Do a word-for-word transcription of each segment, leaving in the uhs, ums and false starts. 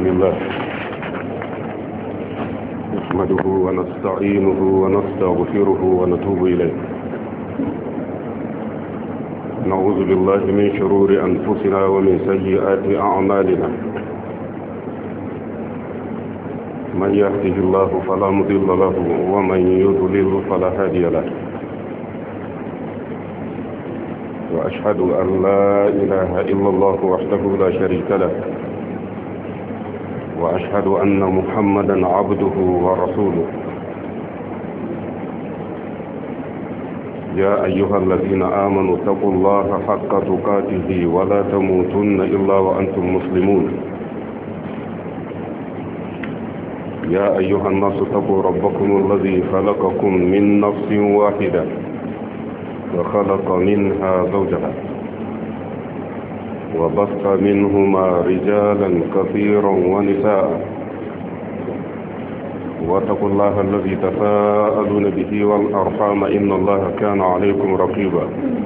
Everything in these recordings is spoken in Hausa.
لله نحمده ونستعينه ونستغفره ونتوب إليه نعوذ بالله من شرور أنفسنا ومن سيئات أعمالنا من يهده الله فلا مضل له ومن يضلل فلا هادي له وأشهد أن لا إله إلا الله وحده لا شريك له وأشهد أن محمدا عبده ورسوله يا أيها الذين آمنوا اتقوا الله حق تقاته ولا تموتن إلا وأنتم مسلمون يا أيها الناس اتقوا ربكم الذي خلقكم من نفس واحدة وخلق منها زوجها وبث منهما رجالا كثيرا ونساء واتقوا الله الذي تساءلون به والأرحام إن الله كان عليكم رقيبا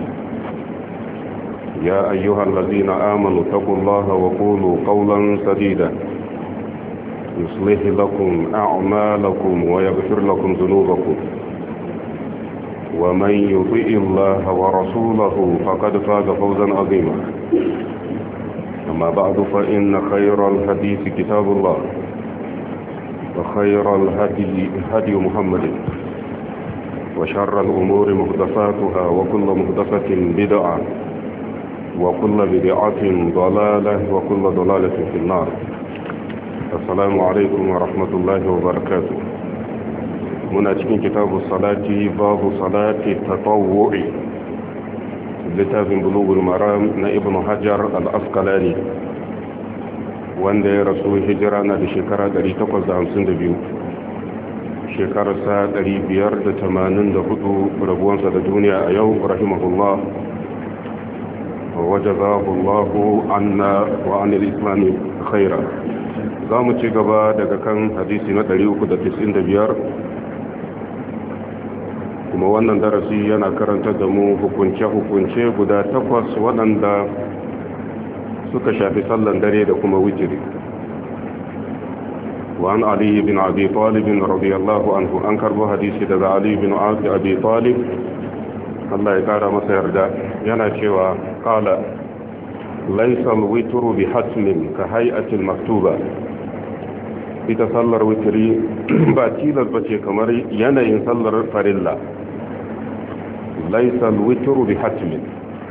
يا أيها الذين آمنوا اتقوا الله وقولوا قولا سديدا يصلح لكم أعمالكم ويغفر لكم ذنوبكم ومن يطع الله ورسوله فقد فاز فوزا عظيما أما بعد فإن خير الحديث كتاب الله وخير الهدي هدي محمد وشر الأمور محدثاتها وكل محدثة بدعة وكل بدعة ضلالة وكل ضلالة في النار السلام عليكم ورحمة الله وبركاته muna cikin kitabu salati babu salati tatawwu'i littafin bulugul maram na ibn hajar al-asqalani wanda ya rasu hijira na da shekara ɗari takwas da hamsin da biyu shekararsa ɗari biyar da tamanin da hudu rabuwansa da duniya a yau rahimahullah wajazahu Allahu anna wa anil islami khaira za mu ci gaba daga kan hadisi na ɗari uku da tis'in da biyar kuma wannan darasi yana karanta da mu hukunce-hukunce guda takwas waɗanda suka shafi sallan dare da kuma witiri وعن علي بن أبي طالب رضي الله عنه أنكر بحديث دغ علي بن أبي طالب الله يقال مسا يرضى yana cewa قال ليس الوتر بحتم كهيئة المكتوبة ita sallar witiri ba tilas bace kamar yanayin sallar farilla laisa alwitru bi hatmin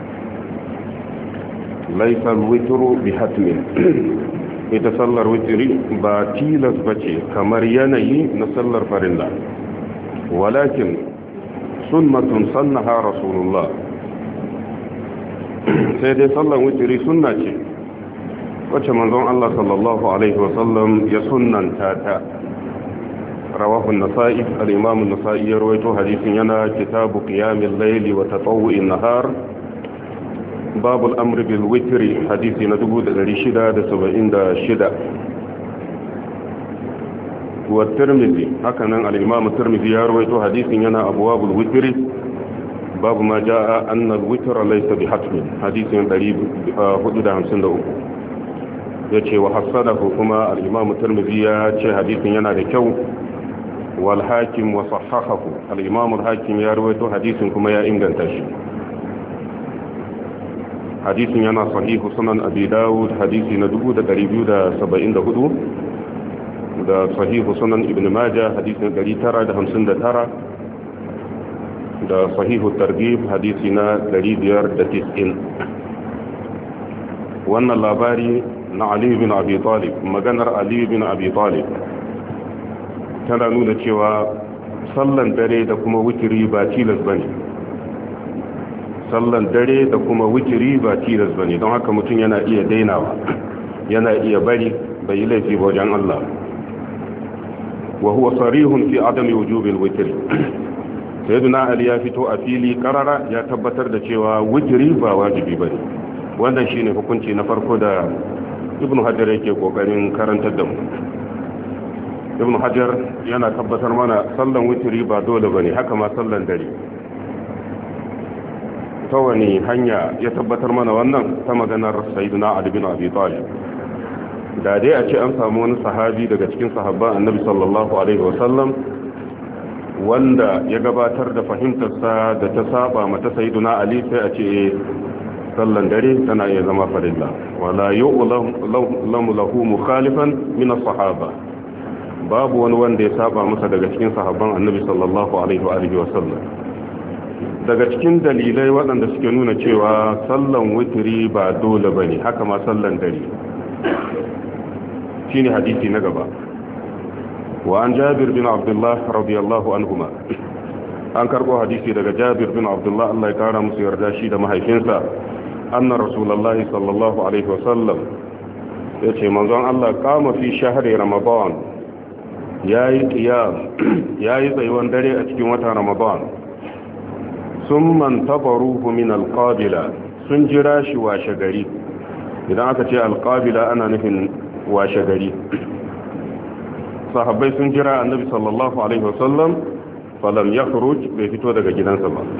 laisa alwitru bi hatmin ita sallar witiri ba tilas bace kamar yanayi na sallar farilla walakin sunnatun sannaha rasulullah sai dai sallar witiri sunna ce wacce manzon Allah sallallahu alaihi wasallam ya sunnanta ta rawahu an-nasa'i al-imam an-nasa'i ya rawaito hadisin yana kitabu qiyamil layli wa tatawwu'in nahar bab al-amr bil witri hadisi na dubu da ɗari shida da saba'in da shida wa tirmidhi hakanan al-imam tirmidhi ya rawaito hadisin yana abwabul witri babu ma jaa anna al-witra laysa bi hatmin hadisin ɗari hudu da hamsin da uku ya ce wa hassanahu kuma al'imamu turmizi ya ce hadisin yana da kyau wal hakim wa sahahahu al'imamu hakim ya ruwaito hadisin kuma ya inganta shi hadisin yana sahihu sunan abi dawud hadisi na dubu da ɗari biyu da saba'in da hudu da sahihu sunan ibn majah hadisi na ɗari tara da hamsin da tara da sahihu targhib hadisi na ɗari biyar da tis'in wannan labari na Ali bin Abi Talib maganar Ali bin Abi Talib tana nuna cewa sallan dare da kuma witiri ba tilas bane sallan dare da kuma witiri ba tilas bane don haka mutum yana iya dainawa yana iya bari bai laifi ba wajen Allah wa huwa sarihun fi adami wujubil witri sayyidina Ali ya fito a fili karara ya tabbatar da cewa witiri ba wajibi bane wannan shine hukunci na farko da ibn hajar yake kokarin karantar da mu ibn hajar yana tabbatar mana sallan witiri ba dole bane haka ma sallan dare ta wani hanya ya tabbatar mana wannan ta maganar sayyidina ali bin abi talib da dai a ce an samu wani sahabi daga cikin sahabban annabi sallallahu alaihi wasallam wanda ya gabatar da fahimtarsa da ta saba mata sayyiduna ali sai a ce sallan dare tana iya zama farilla wala yu'lamu lahu mukhalifan min as-sahaba babu wani wanda ya saba masa daga cikin sahabban annabi sallallahu alaihi wa alihi wasallam daga cikin dalilai waɗanda suke nuna cewa sallan witri ba dole bane haka ma sallan dare shine hadisi na gaba wa an jabir bin abdullah radiyallahu anhuma an karbo hadisi daga jabir bin abdullah Allah ya kara musu yarda shi da mahaifinsa anna rasulullahi sallallahu alaihi wasallam yace manzon Allah kama fi shahri ramadan yayi qiyam yayi tsayuwan dare a cikin watan ramadan summan tabaruhu min alqabila sun jira shi washe gari idan aka ce alqabila ana nufin washe gari sahabbai sun jira annabi sallallahu alaihi wasallam falam yakhruj bai fito daga gidansa ba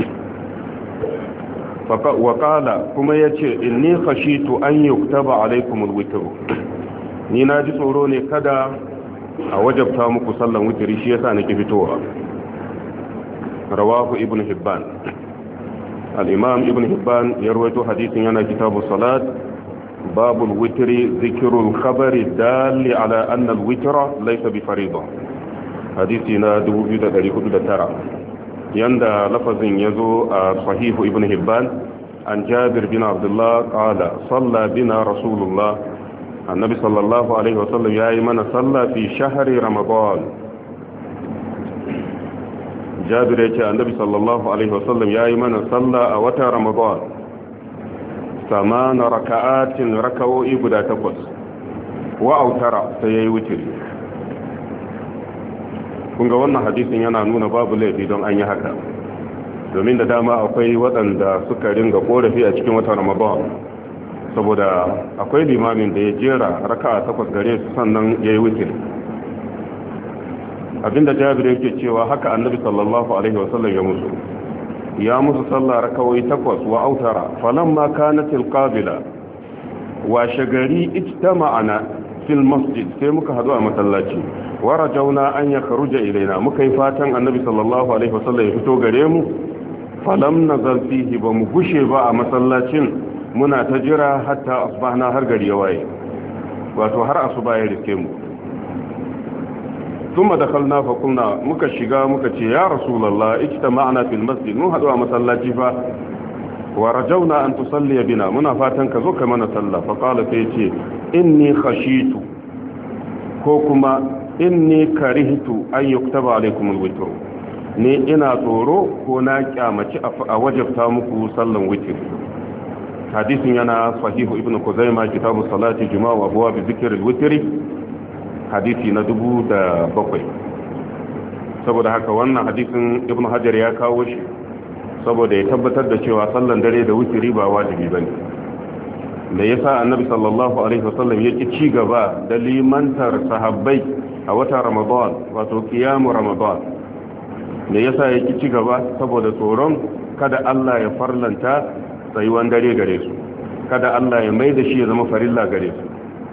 fa wa qala kuma yace inni khashitu an yuktaba alaikum alwitr ni na ji tsoro ne kada a wajabta muku sallan witri shi yasa nake fitowa rawahu ibn hibban al-imam ibn hibban ya rawaito hadisin yana kitabu salat باب الوتر ذكر الخبر الدال على أن الوتر ليس بفريضة حديثنا دوبيو دا دريكو دا ترى يندى لفظ يزو صحيح ابن هبان عن جابر بن عبد الله قال صلى بنا رسول الله النبي صلى الله عليه وسلم يا من صلى في شهر رمضان جابر يقول النبي صلى الله عليه وسلم يا من صلى أوتا رمضان samana raka'atin raka'o'i guda takwas wa autara sai yayi wutiri kun ga wannan hadisin yana nuna babu laifi don an yi haka domin da dama akwai waɗanda suka ringa korafi a cikin watan Ramadan saboda akwai limamin da ya jera raka'a takwas gare su sannan yayi wutiri abinda Jabir yake cewa haka Annabi sallallahu alaihi wasallam ya musu ya musu sallah rakawai takwas wa autara falamma kanat alqabila wa shagari ijtama'ana fil masjid sai muka hadu a masallaci wa rajawna an yakhruja ilaina muka yi fatan annabi sallallahu alaihi wasallam ya fito gare mu falam nazal fihi ba mu gushe ba a masallacin muna ta jira hatta asbahna har gari ya waye wato har asuba ya rike mu ثم دخلنا فقلنا muka shiga muka ce ya rasulullah ijtama'na fil masjid mun hadu a masallaci fa wa rajawna an tusalli bina muna fatan ka zo ka mana sallah fa qala sai ce inni khashitu ko kuma inni karihtu an yuktaba alaikum alwitr ni ina tsoro ko na kyamaci a wajabta muku sallan witr hadisin yana sahihu ibnu kuzaima kitabu salati juma'a wa abwab dhikr alwitr hadisi na dubu da bakwai saboda haka wannan hadisin ibn hajar ya kawo shi saboda ya tabbatar da cewa sallan dare da wutiri ba wajibi ba ne da ya sa annabi sallallahu alaihi wasallam ya ki ci gaba da limantar sahabbai a wata ramadan wato kiyamu ramadan da ya sa ya ki ci gaba saboda tsoron kada Allah ya farlanta tsayuwan dare gare su kada Allah ya mai da shi ya zama farilla gare su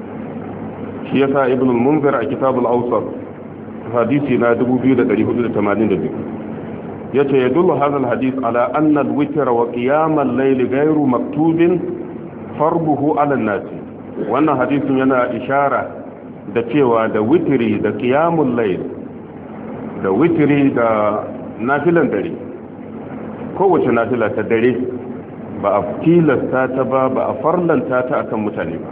shi yasa ibn al-munzir a kitab al-awsat hadisi na dubu biyu da dari hudu da tamanin da biyu yace yadullu hadha al-hadith ala anna al-witr wa qiyam al-layl ghayru maktubin farbuhu ala an-nas wannan hadisin yana ishara da cewa da witri da qiyamul layl da witri da nafilan dare kowace nafila ta dare ba a tilasta ta ba ba a farlanta ta akan mutane ba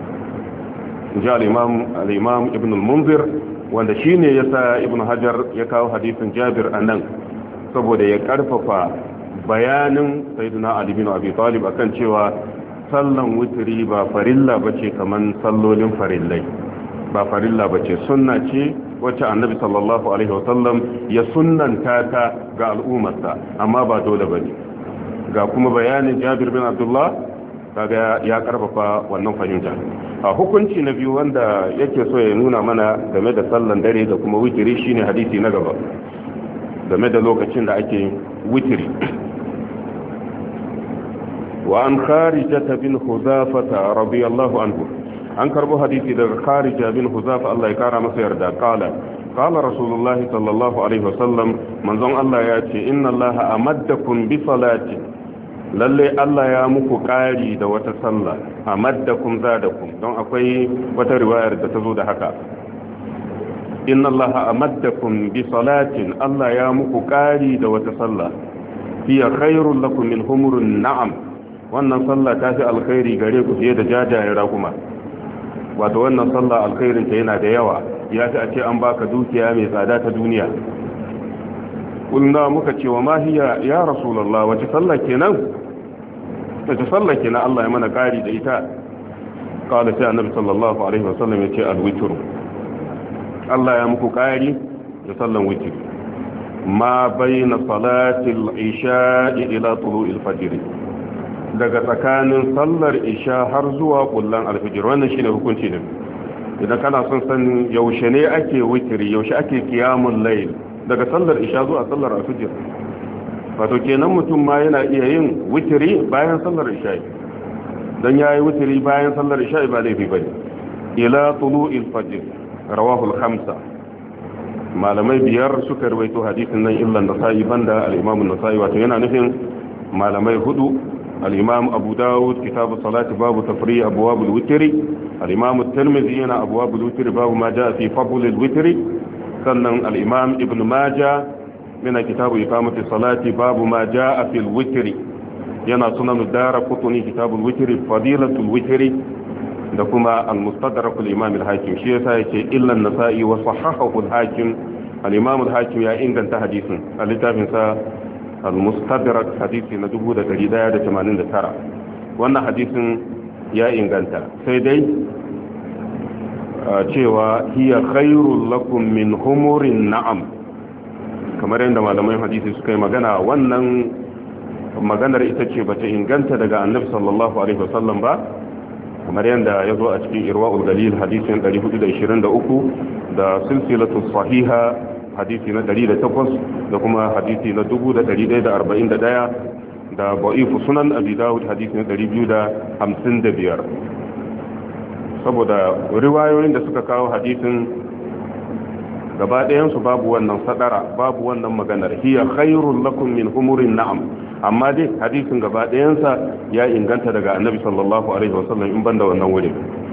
ji al'imam ibn al-munzir wanda shi ne ya sa ibn hajar ya kawo hadisin jabir a nan saboda ya karfafa bayanin sayyidina ali bin abi talib akan cewa sallan wutiri ba farilla bace kaman sallolin farillai ba farilla bace sunna ce wacce annabi sallallahu alaihi wasallam ya sunnanta ta ga al'ummarsa amma ba dole bane ga kuma bayanin jabir bin abdullah kaga ya karfafa wannan fahimta a hukunci na biyu wanda yake so ya nuna mana game da sallan dare da kuma witiri shine hadisi na gaba game da lokacin da ake witiri wa an kharijata bin huzafata radiyallahu anhu an karbo hadisi daga Kharija bin Huzafa Allah ya kara masa yarda qala qala rasulullahi sallallahu alaihi wasallam manzon Allah ya ce inna allaha amaddakum bi salati lalle Allah ya muku kari da wata sallah amaddakum zadakum don akwai wata riwayar da ta zo da haka inna allaha amaddakum bi salatin Allah ya muku kari da wata sallah hiya khairul lakum min humurun na'am wannan sallah ta fi alkhairi gare ku fiye da jajayen raguma wato wannan sallah alkhairin ta yana da yawa ya fi a ce an baka dukiya mai tsada ta duniya kulna muka ce wa mahiya ya rasulullah wace sallah kenan wace sallah kenan Allah ya mana kari da ita qala sai annabi sallallahu alaihi wasallam yace alwitr Allah ya muku kari da sallan witr ma bayna salati al-isha ila tulu'il fajr daga tsakanin sallar isha har zuwa kullan alfijir wannan shine hukunci ne idan kana son sanin yaushe ne ake witri yaushe ake qiyamul layl daga sallar isha zuwa sallar alfijir wato kenan mutum ma yana iya yin witri bayan sallar isha dan yayi witri bayan sallar isha ba laifi bane ila tulu'il fajr rawahu al-khamsa malamai biyar suka rawaito hadisin nan illa an-nasa'i banda al-imam an-nasa'i wato yana nufin malamai hudu الإمام أبو داود كتاب الصلاة باب تفريع أبواب الوتر الإمام الترمذي هنا أبواب الوتر باب ما جاء في فضل الوتر سنن الإمام ابن ماجه من كتاب إقامة الصلاة باب ما جاء في الوتر هنا سنن الدار قطني كتاب الوتر فضيلة الوتر دكما المستدرك الإمام الحاكم شيء سايكي إلا النسائي وصححه الحاكم الإمام الحاكم يا إنجن تحديث الكتاب al-mustadrak hadisi na dubu da dari daya da tamanin da tara wannan hadisin ya inganta sai dai cewa hiya khairul lakum min humurin na'am kamar yadda malamai hadisi suka yi magana wannan maganar ita ce bata inganta daga annabi sallallahu alaihi wasallam ba kamar yadda ya zo a cikin irwa'ul galil hadisin dari hudu da ishirin da uku da silsilatu sahiha hadisi na ɗari da takwas da kuma hadisi na dubu da ɗari ɗaya da arba'in da ɗaya da ba'ifu sunan abi dawud hadisi na ɗari biyu da hamsin da biyar saboda riwayoyin da suka kawo hadisin gaba ɗayansu babu wannan sadara babu wannan maganar hiya khairul lakum min humurin na'am amma dai hadisin gaba ɗayansa ya inganta daga annabi sallallahu alaihi wasallam in banda wannan wurin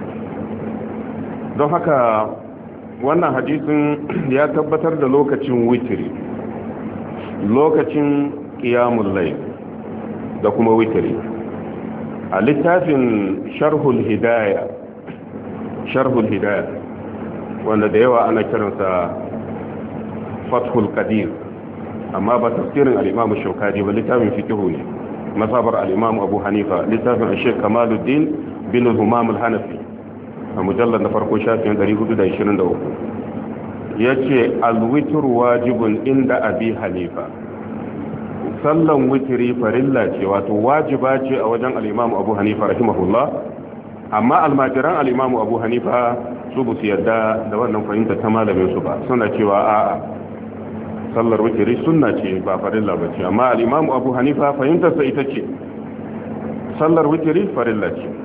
don haka wannan hadisin ya tabbatar da lokacin witiri lokacin qiyamul layl da kuma witiri a littafin sharhul hidaya sharhul hidaya wanda da yawa ana kiransa fathul qadir amma ba tafsirin al-imam shaukani ba littafin fiqh ne masabar al-imam abu hanifa littafin al-sheikh kamaluddin bin humam al-hanafi a mujallar na farko shafin ɗari hudu da ishirin da uku ya ce alwitir wajibun inda abi hanifa sallan witiri farilla ce wato wajiba ce a wajen al'imamu abu hanifa rahimahullah amma almajiran al'imamu abu hanifa su bu su yarda da wannan fahimta ta malamin su ba suna cewa a'a sallar witiri sunna ce ba farilla ba ce amma al'imamu abu hanifa fahimtarsa ita ce sallar witiri farilla ce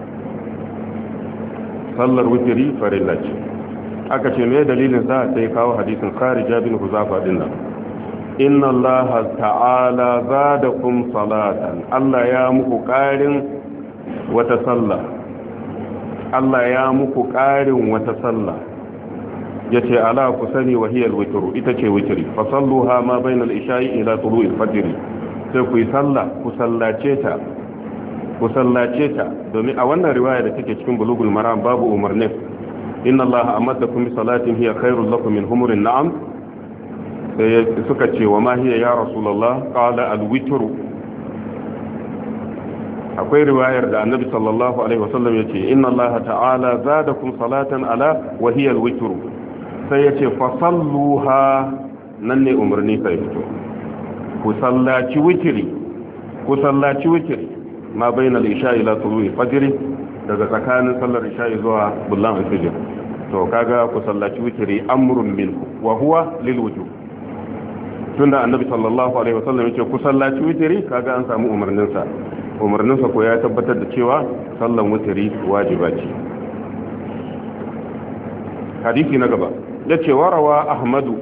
sallar witiri farilla ce aka ce me dalilin sa sai kawo hadisin Kharija bin Huzafa dinnan inna allaha ta'ala zadakum salatan Allah ya muku ƙarin wata sallah Allah ya muku ƙarin wata sallah yace ala ku sani wa hiya al-witr ita ce witri fa salluha ma bayna al-isha'i ila tulu'il fajr sai ku yi sallah ku sallace ta ku sallace ta domin a wannan riwaya da take cikin bulugul maram babu umarnin inna allaha amadakum bi salatin hiya khairul lakum min humurin na'am sai suka ce wa ma hiya ya rasulullah qala al-witr akwai riwayar da annabi sallallahu alaihi wasallam yace inna allaha ta'ala zadakum salatan ala wa hiya al-witr sai yace fa salluha nan ne umarni sai fito ku sallaci witri ku sallaci witri ma bayna al-isha ila tulu'i fajr daga tsakanin sallar isha zuwa bullan al-fajr to kaga ku sallaci witri amrun minhu wa huwa lil wujub tunda annabi sallallahu alaihi wasallam yace ku sallaci witri kaga an samu umarnin sa umarnin sa ko ya tabbatar da cewa sallan witri wajiba ce hadisi na gaba yace warawa ahmadu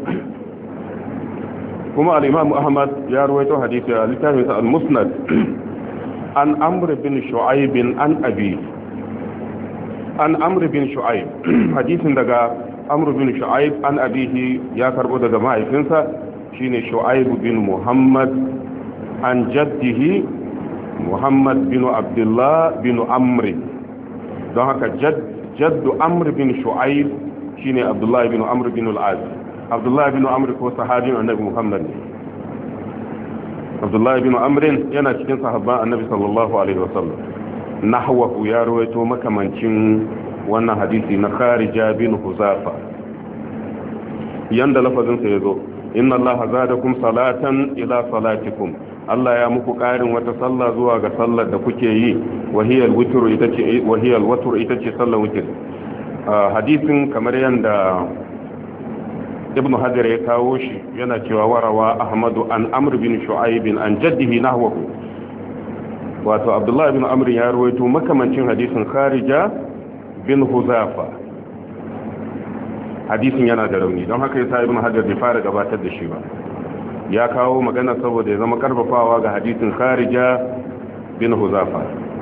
kuma al-imam ahmad ya rawaito hadisi a littafin al-musnad an amr bin shu'aib an abi an amr bin shu'aib hadisin daga amr bin shu'aib an abihi ya karbo daga mahaifinsa shine shu'aib bin muhammad an jaddihi muhammad bin abdullah bin amr don haka jaddu amr bin shu'aib shine abdullah bin amr bin al-az abdullah bin amr ko sahabin annabi muhammad ne abdullah bin amr yana cikin sahabban annabi sallallahu alaihi wasallam nahwahu ya rawaito makamancin wannan hadisi na kharija bin huzafa yanda lafazin sa yazo inna allaha zadakum salatan ila salatikum Allah ya muku karin wata sallah zuwa ga sallar da kuke yi wahiyal witr ita ce wahiyal watr ita ce sallar witr hadisin kamar yanda ibn hajar ya kawo shi yana cewa warawa ahmadu an amr bin shu'aib an jaddihi nahwahu wato abdullahi bin amr ya rawaito makamancin hadisin kharija bin huzafa hadisin yana da rauni don haka yasa ibn hajar bai fara gabatar da shi ba ya kawo magana saboda ya zama karfafawa ga hadisin kharija bin huzafa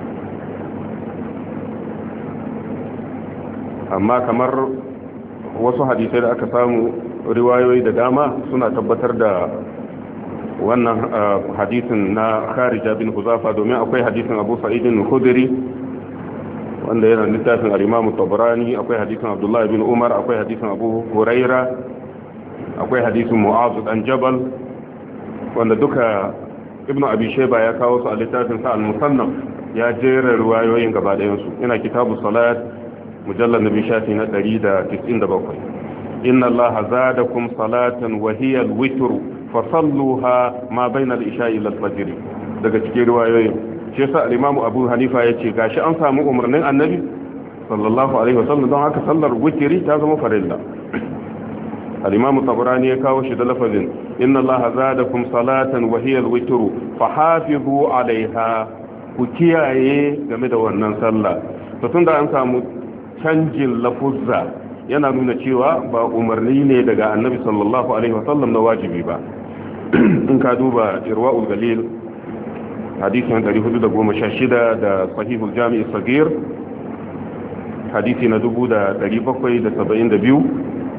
amma kamar wasu hadisai da aka samu riwayoyi da dama suna tabbatar da wannan hadisin na kharija bin huzafa domin akwai hadisin abu sa'idin khudri wanda yana littafin al-imam tabarani akwai hadisin abdullah bin umar akwai hadisin abu huraira akwai hadisin mu'az dan jabal wanda duka ibn abi shayba ya kawo su a littafin sa al-musannaf ya jera riwayoyin gaba ɗayan su ina kitabu salat mujallad nabi shafi na ɗari da tis'in da bakwai inna allaha zadakum salatan wa hiya al-witr fasalluha ma bayna al-isha'i ila al-fajr daga cikin riwayoyin shi yasa al-imamu abu hanifa yace gashi an samu umarnin annabi sallallahu alaihi wasallam don haka sallar witri ta zama farilla al-imamu tabarani ya kawo shi da lafazin inna allaha zadakum salatan wa hiya al-witr fahafizu alaiha ku kiyaye game da wannan sallah to tunda an samu canjin lafuzza yana nuna cewa ba umarni ne daga annabi sallallahu alaihi wasallam na wajibi ba in ka duba irwa'ul galil hadisin ɗari hudu da goma sha shida da sahihul jami'i sagir hadisi na dubu da ɗari bakwai da saba'in da biyu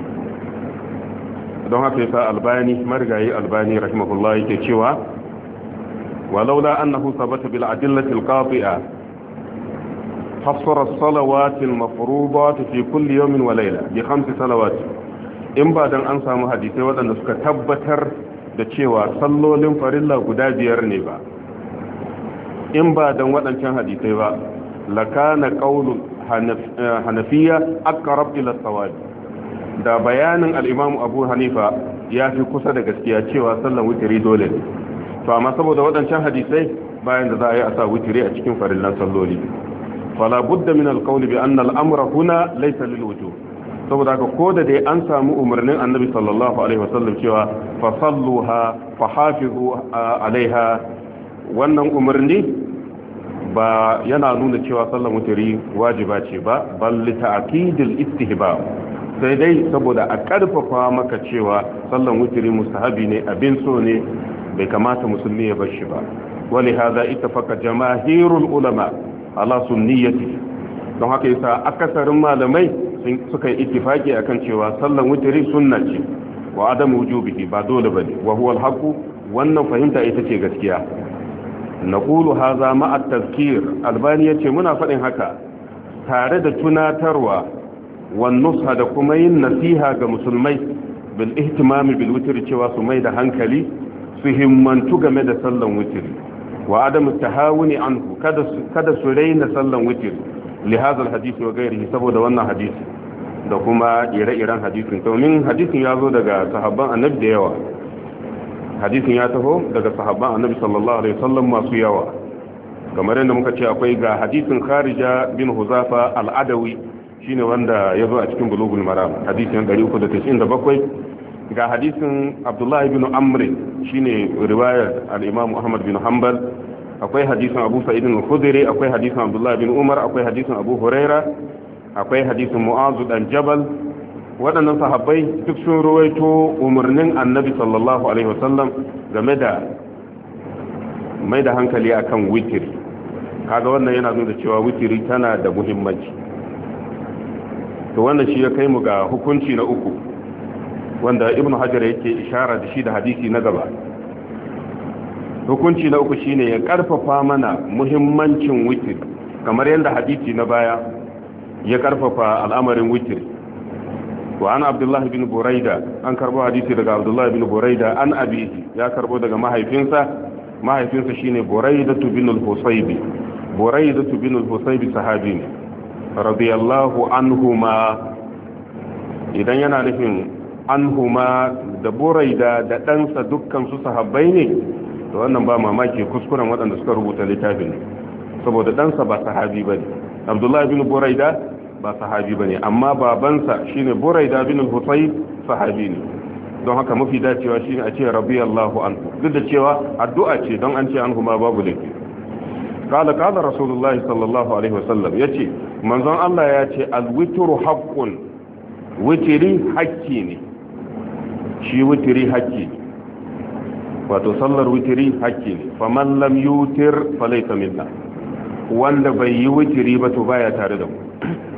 don haka yasa albani marigayi albani rahimahullah yake cewa walaula annahu sabata bil adillati al qati'a fassara as-salawat al mafruḍat fi kulli yawmin wa layla bi khamsi salawat in ba dan an samu hadisi wadanda suka tabbatar da cewa sallolin farilla guda biyar ne ba in ba dan wadancan hadisai ba lakana qaulul hanafiya aqrab ila as-sawab da bayanin al-imam abu hanifa ya fi kusa da gaskiya cewa sallan witri dole ne to amma saboda wadancan hadisai bayan da za a yi a sa witri a cikin farillan salloli fala budda min al-qawl bi anna al-amra huna laysa lil wujub saboda haka ko da dai an samu umarnin annabi sallallahu alaihi wasallam cewa fa salluha fa hafizu alaiha wannan umarni ba yana nuna cewa sallar witri wajiba ce ba bal li ta'kidil istihbab sai dai saboda a karfafa maka cewa sallar witri mustahabi ne abin so ne bai kamata musulmi ya bar shi ba wali hada ittafaqa jamaahirul ulama ala sunniyati don haka yasa akasarin malamai suka yi ittifaki akan cewa sallar witri sunna ce wa adam wujubihi ba dole bane wa huwa al-haqq wannan fahimta ita ce gaskiya naqulu hadha ma'a at-tazkir albani yace muna fadin haka tare da tunatarwa wan nusha da kuma yin nasiha ga musulmai bil ihtimami bil witr cewa su mai da hankali su himmantu game da sallan witr wa adam at-tahawuni anhu kada su kada su raina sallan witr li hadha al-hadith wa ghayrihi saboda wannan hadisi da kuma ire-iren hadisin domin hadisin ya zo daga sahabban annabi da yawa hadisin ya taho daga sahabban annabi sallallahu alaihi wasallam masu yawa kamar yadda muka ce akwai ga hadisin kharija bin huzafa al-adawi shine wanda ya zo a cikin bulugul maram hadisin ɗari uku da tis'in da bakwai ga hadisin abdullah ibn amr shine riwayar al-imam ahmad bin hanbal akwai hadisin abu sa'id al-khudri akwai hadisin abdullah bin umar akwai hadisin abu huraira akwai hadisin mu'az dan jabal waɗannan sahabbai duk sun ruwaito umarnin annabi sallallahu alaihi wasallam game da mai da hankali akan witiri. Kaga wannan yana nuna cewa witiri tana da muhimmanci. To wannan shi ya kai mu ga hukunci na uku wanda ibn hajar yake ishara da shi da hadisi na gaba. Hukunci na uku shine ya karfafa mana muhimmancin witiri kamar yadda hadisi na baya ya karfafa al'amarin witiri. wa an abdullah bin buraida an karbo hadisi daga abdullah bin buraida an abihi ya karbo daga mahaifinsa mahaifinsa shine buraidatu bin al-husaybi buraidatu bin al-husaybi sahabi ne radiyallahu anhuma. idan yana nufin anhuma da buraida da ɗansa dukkan su sahabbai ne to wannan ba mamaki kuskuren waɗanda suka rubuta littafin saboda ɗansa ba sahabi bane. abdullah bin buraida ba sahabi bane amma babansa shine buraida bin al-husayb sahabi ne don haka mafi dacewa shine a ce radiyallahu anhu duk da cewa addu'a ce don an ce anhu ma babu laifi. qala qala rasulullahi sallallahu alaihi wasallam yace manzon Allah ya ce al-witru haqqun witri hakki ne shi witri hakki ne wato sallar witri hakki ne faman lam yutir falaysa minna wanda bai yi witri ba to baya tare da mu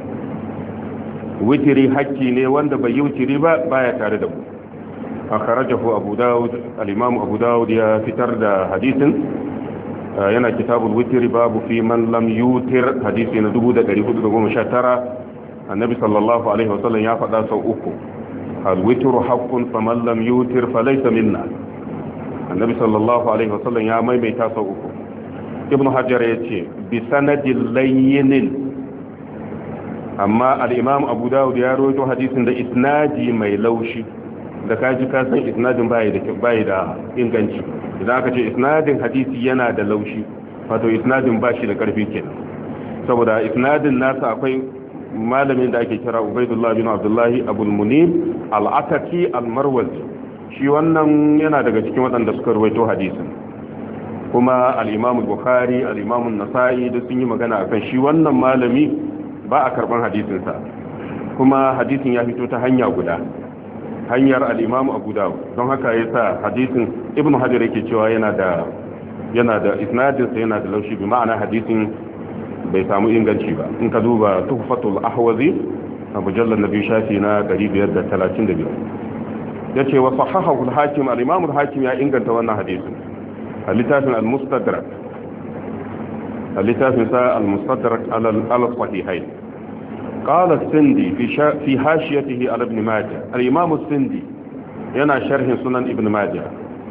witiri hakki ne wanda bai yi witiri ba baya tare da mu. akhrajahu abu daud al-imam abu daud ya fitar da hadisin yana kitabul witri babu fi man lam yutir hadisi na dubu ɗari hudu da goma sha tara. annabi sallallahu alaihi wasallam ya faɗa sau uku al-witru haqqun faman lam yutir falaysa minna. annabi sallallahu alaihi wasallam ya maimaita sau uku. ibn hajar yace bi sanadin layyinin amma al'imam abu dawud ya roto hadisin da isnadi mai laushi da kaji kasan isnadin bayi da inganci. idan aka ce isnadin hadisi yana da laushi wato isnadin ba shi da karfi kenan saboda isnadin nasa akwai malamin da ake kira ubaidullah bin abdullahi abul munib al-ataki al-marwazi shi wannan yana daga cikin waɗanda suka ruwaito hadisin kuma al-imam bukhari al-imam nasa'i da sun yi magana akan shi wannan malami ba a karban hadisinsa kuma hadisin ya fito ta hanya guda hanyar al-imam abu dawud don haka yasa hadisin ibnu hajar yake cewa yana da yana da isnadinsa yana da laushi bi ma'ana hadisin bai samu inganci ba. in ka duba tuhfatul ahwazi a mujallar nabi shafi na ɗari biyar da talatin da biyar yace wa sahahahu al-hakim al-imam al-hakim ya inganta wannan hadisin a littafin al-mustadrak اللتافي المستدرك على الصحيحين. قال السندي في, شا... في حاشيته على ابن ماجه الإمام السندي ينا شرح سنن ابن ماجه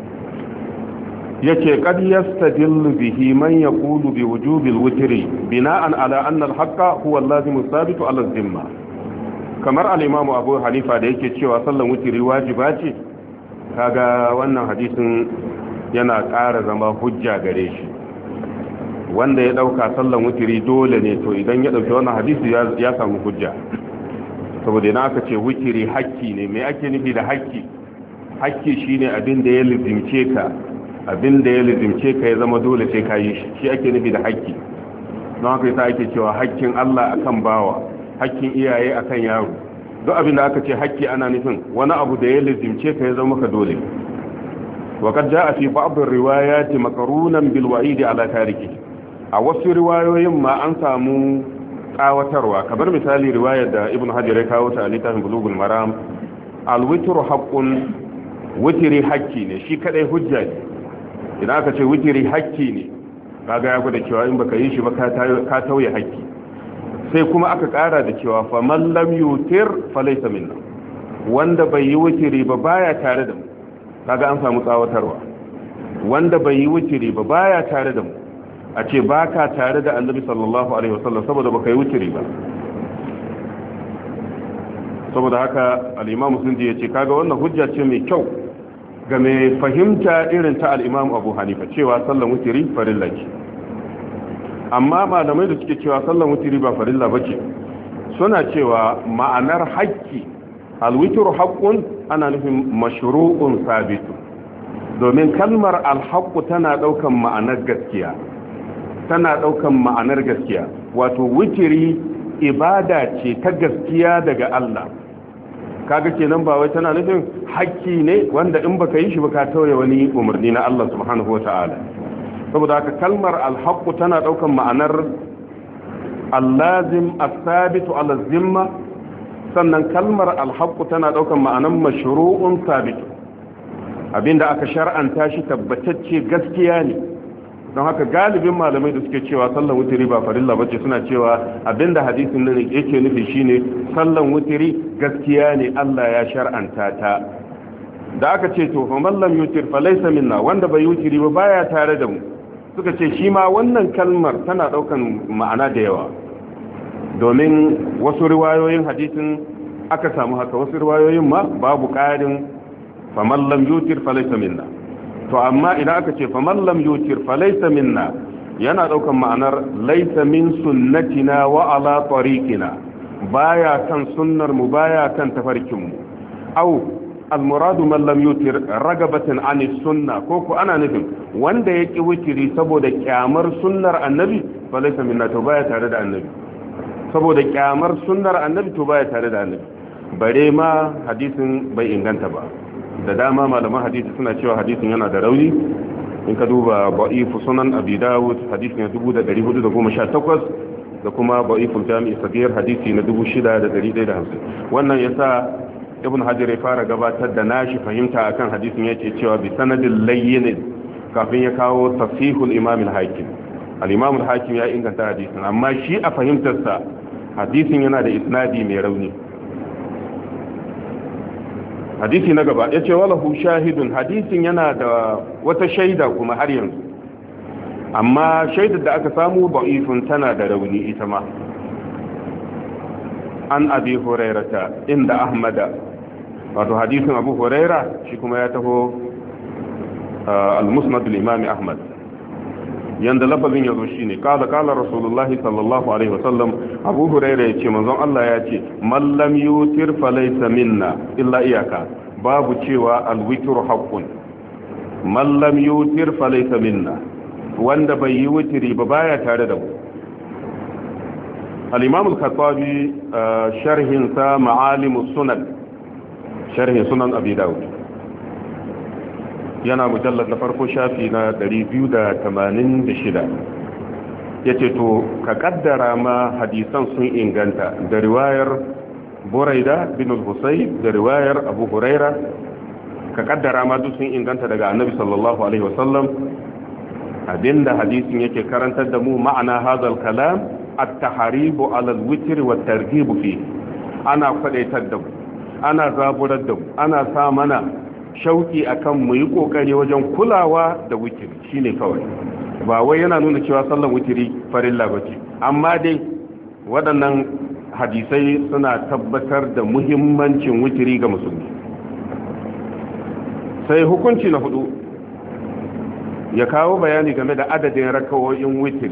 يكي قد يستدل به من يقول بوجوب الوتر بناء على أن الحق هو اللازم الثابت على الذمة كما الإمام أبو حنيفة يكي تشوى صلى وتر واجباتي kaga wannan hadisin yana ƙara zama hujja gare shi wanda ya dauka sallan wutiri dole ne to idan ya dauki wannan hadisi ya samu hujja saboda idan aka ce wutiri hakki ne me ake nufi da hakki hakki shine abin da ya lizimce ka abin da ya lizimce ka ya zama dole sai ka yi shi shi ake nufi da hakki don haka yasa ake cewa hakkin Allah akan bawa hakkin iyaye akan yaro duk abin da aka ce hakki ana nufin wani abu da ya lizimce ka ya zama maka dole وقد جاء في بعض الروايات مقرونا بالوعيد على تاركه a wasu riwayoyin ma an samu tsawatarwa kamar misali riwayar da ibn hajar ya kawo ta a littafin bulugul maram al-witru haqqun witri hakki ne shi kadai hujja ne idan aka ce witri hakki ne kaga ya gwada cewa in baka yi shi ba ka tauye hakki sai kuma aka kara da cewa fa man lam yutir falaysa minna wanda bai yi witri ba baya tare da mu kaga an samu tsawatarwa wanda bai yi witri ba baya tare da mu a ce ba ka tare da annabi sallallahu alaihi wasallam saboda baka yi wuturi ba saboda haka al-imam muslim ya ce kaga wannan hujja ce mai kyau ga mai fahimta irin ta al-imam abu hanifa cewa sallan wuturi farilla ce amma malamai da suke cewa sallan wuturi ba farilla bace suna cewa ma'anar haƙƙi al-witru haqqun ana nufin mashru'un sabitu domin kalmar al-haqqu tana daukan ma'anar gaskiya tana daukan ma'anar gaskiya wato witiri ibada ce ta gaskiya daga Allah kaga kenan ba wai tana nufin hakki ne wanda in baka yi shi ba ka tauye wani umarni na Allah subhanahu wata'ala saboda haka kalmar alhaqqu tana daukan ma'anar allazim as-sabitu ala zimma sannan kalmar alhaqqu tana daukan ma'anar mashru'un sabit abinda aka shar'anta shi tabbatacce gaskiya ne don haka galibin malamai da suke cewa sallan wutiri ba farilla bace suna cewa abinda hadisin nan yake nufi shine sallan wutiri gaskiya ne Allah ya shar'anta ta da aka ce to fa man lam yutir fa laysa minna wanda bai wutiri ba baya tare da mu suka ce shi ma wannan kalmar tana daukan ma'ana da yawa domin wasu riwayoyin hadisin aka samu haka wasu riwayoyin ma babu ƙarin fa man lam yutir fa laysa minna to amma idan aka ce faman lam yutir fa laysa minna yana daukan ma'anar laysa min sunnatina wa ala tariqina baya kan sunnar mu baya kan tafarkin mu au al muradu man lam yutir ragabatan an sunna ko ko ana nufin wanda yake wutiri saboda kyamar sunnar annabi fa laysa minna to baya tare da annabi saboda kyamar sunnar annabi to baya tare da annabi bare ma hadisin bai inganta ba da dama malaman hadisi suna cewa hadisin yana da rauni in ka duba ba'ifu sunan abi dawud hadisi na dubu da dari hudu da goma sha takwas da kuma ba'iful jami'i sagir hadisi na dubu shida da dari ɗaya da hamsin wannan yasa ibn hajar ya fara gabatar da nashi fahimta akan hadisin yake cewa bi sanadin layyin kafin ya kawo tafsihul imam al-hakim al-imam al-hakim ya inganta hadisin amma shi a fahimtarsa hadisin yana da isnadi mai rauni hadisi na gaba ya ce walahu shahidun hadisin yana da wata shaida kuma har yanzu amma shaidar da aka samu da'ifun tana da rauni ita ma an abi hurairata inda ahmada wato hadisin abu huraira shi kuma ya taho al-musnad al-imam ahmad yanda lafazin yazo shine kala kala rasulullahi sallallahu alaihi wasallam abu huraira yace manzon Allah ya ce man lam yutir falaysa minna illa iyaka babu cewa alwitru haqqun man lam yutir falaysa minna wanda bai yi witri ba baya tare da mu al-imam al-khattabi sharhin sa ma'alim as-sunan sharhin sunan abi daud yana mujallad na farko shafi na ɗari biyu da tamanin da shida yace to ka kaddara ma hadisan sun inganta da riwayar buraida bin al-husayb da riwayar abu huraira ka kaddara ma duk sun inganta daga annabi sallallahu alaihi wasallam abinda hadisin yake karantar da mu ma'ana hadal kalam at-tahribu ala al-witr wa at-targhib fi ana kwadaitar da mu ana zaburar da mu ana sa mana shauki akan mu yi kokari wajen kulawa da witri shine kawai ba wai yana nuna cewa sallan witri farilla bace amma dai waɗannan hadisai suna tabbatar da muhimmancin witri ga musulmi sai hukunci na hudu ya kawo bayani game da adadin rakawoyin witri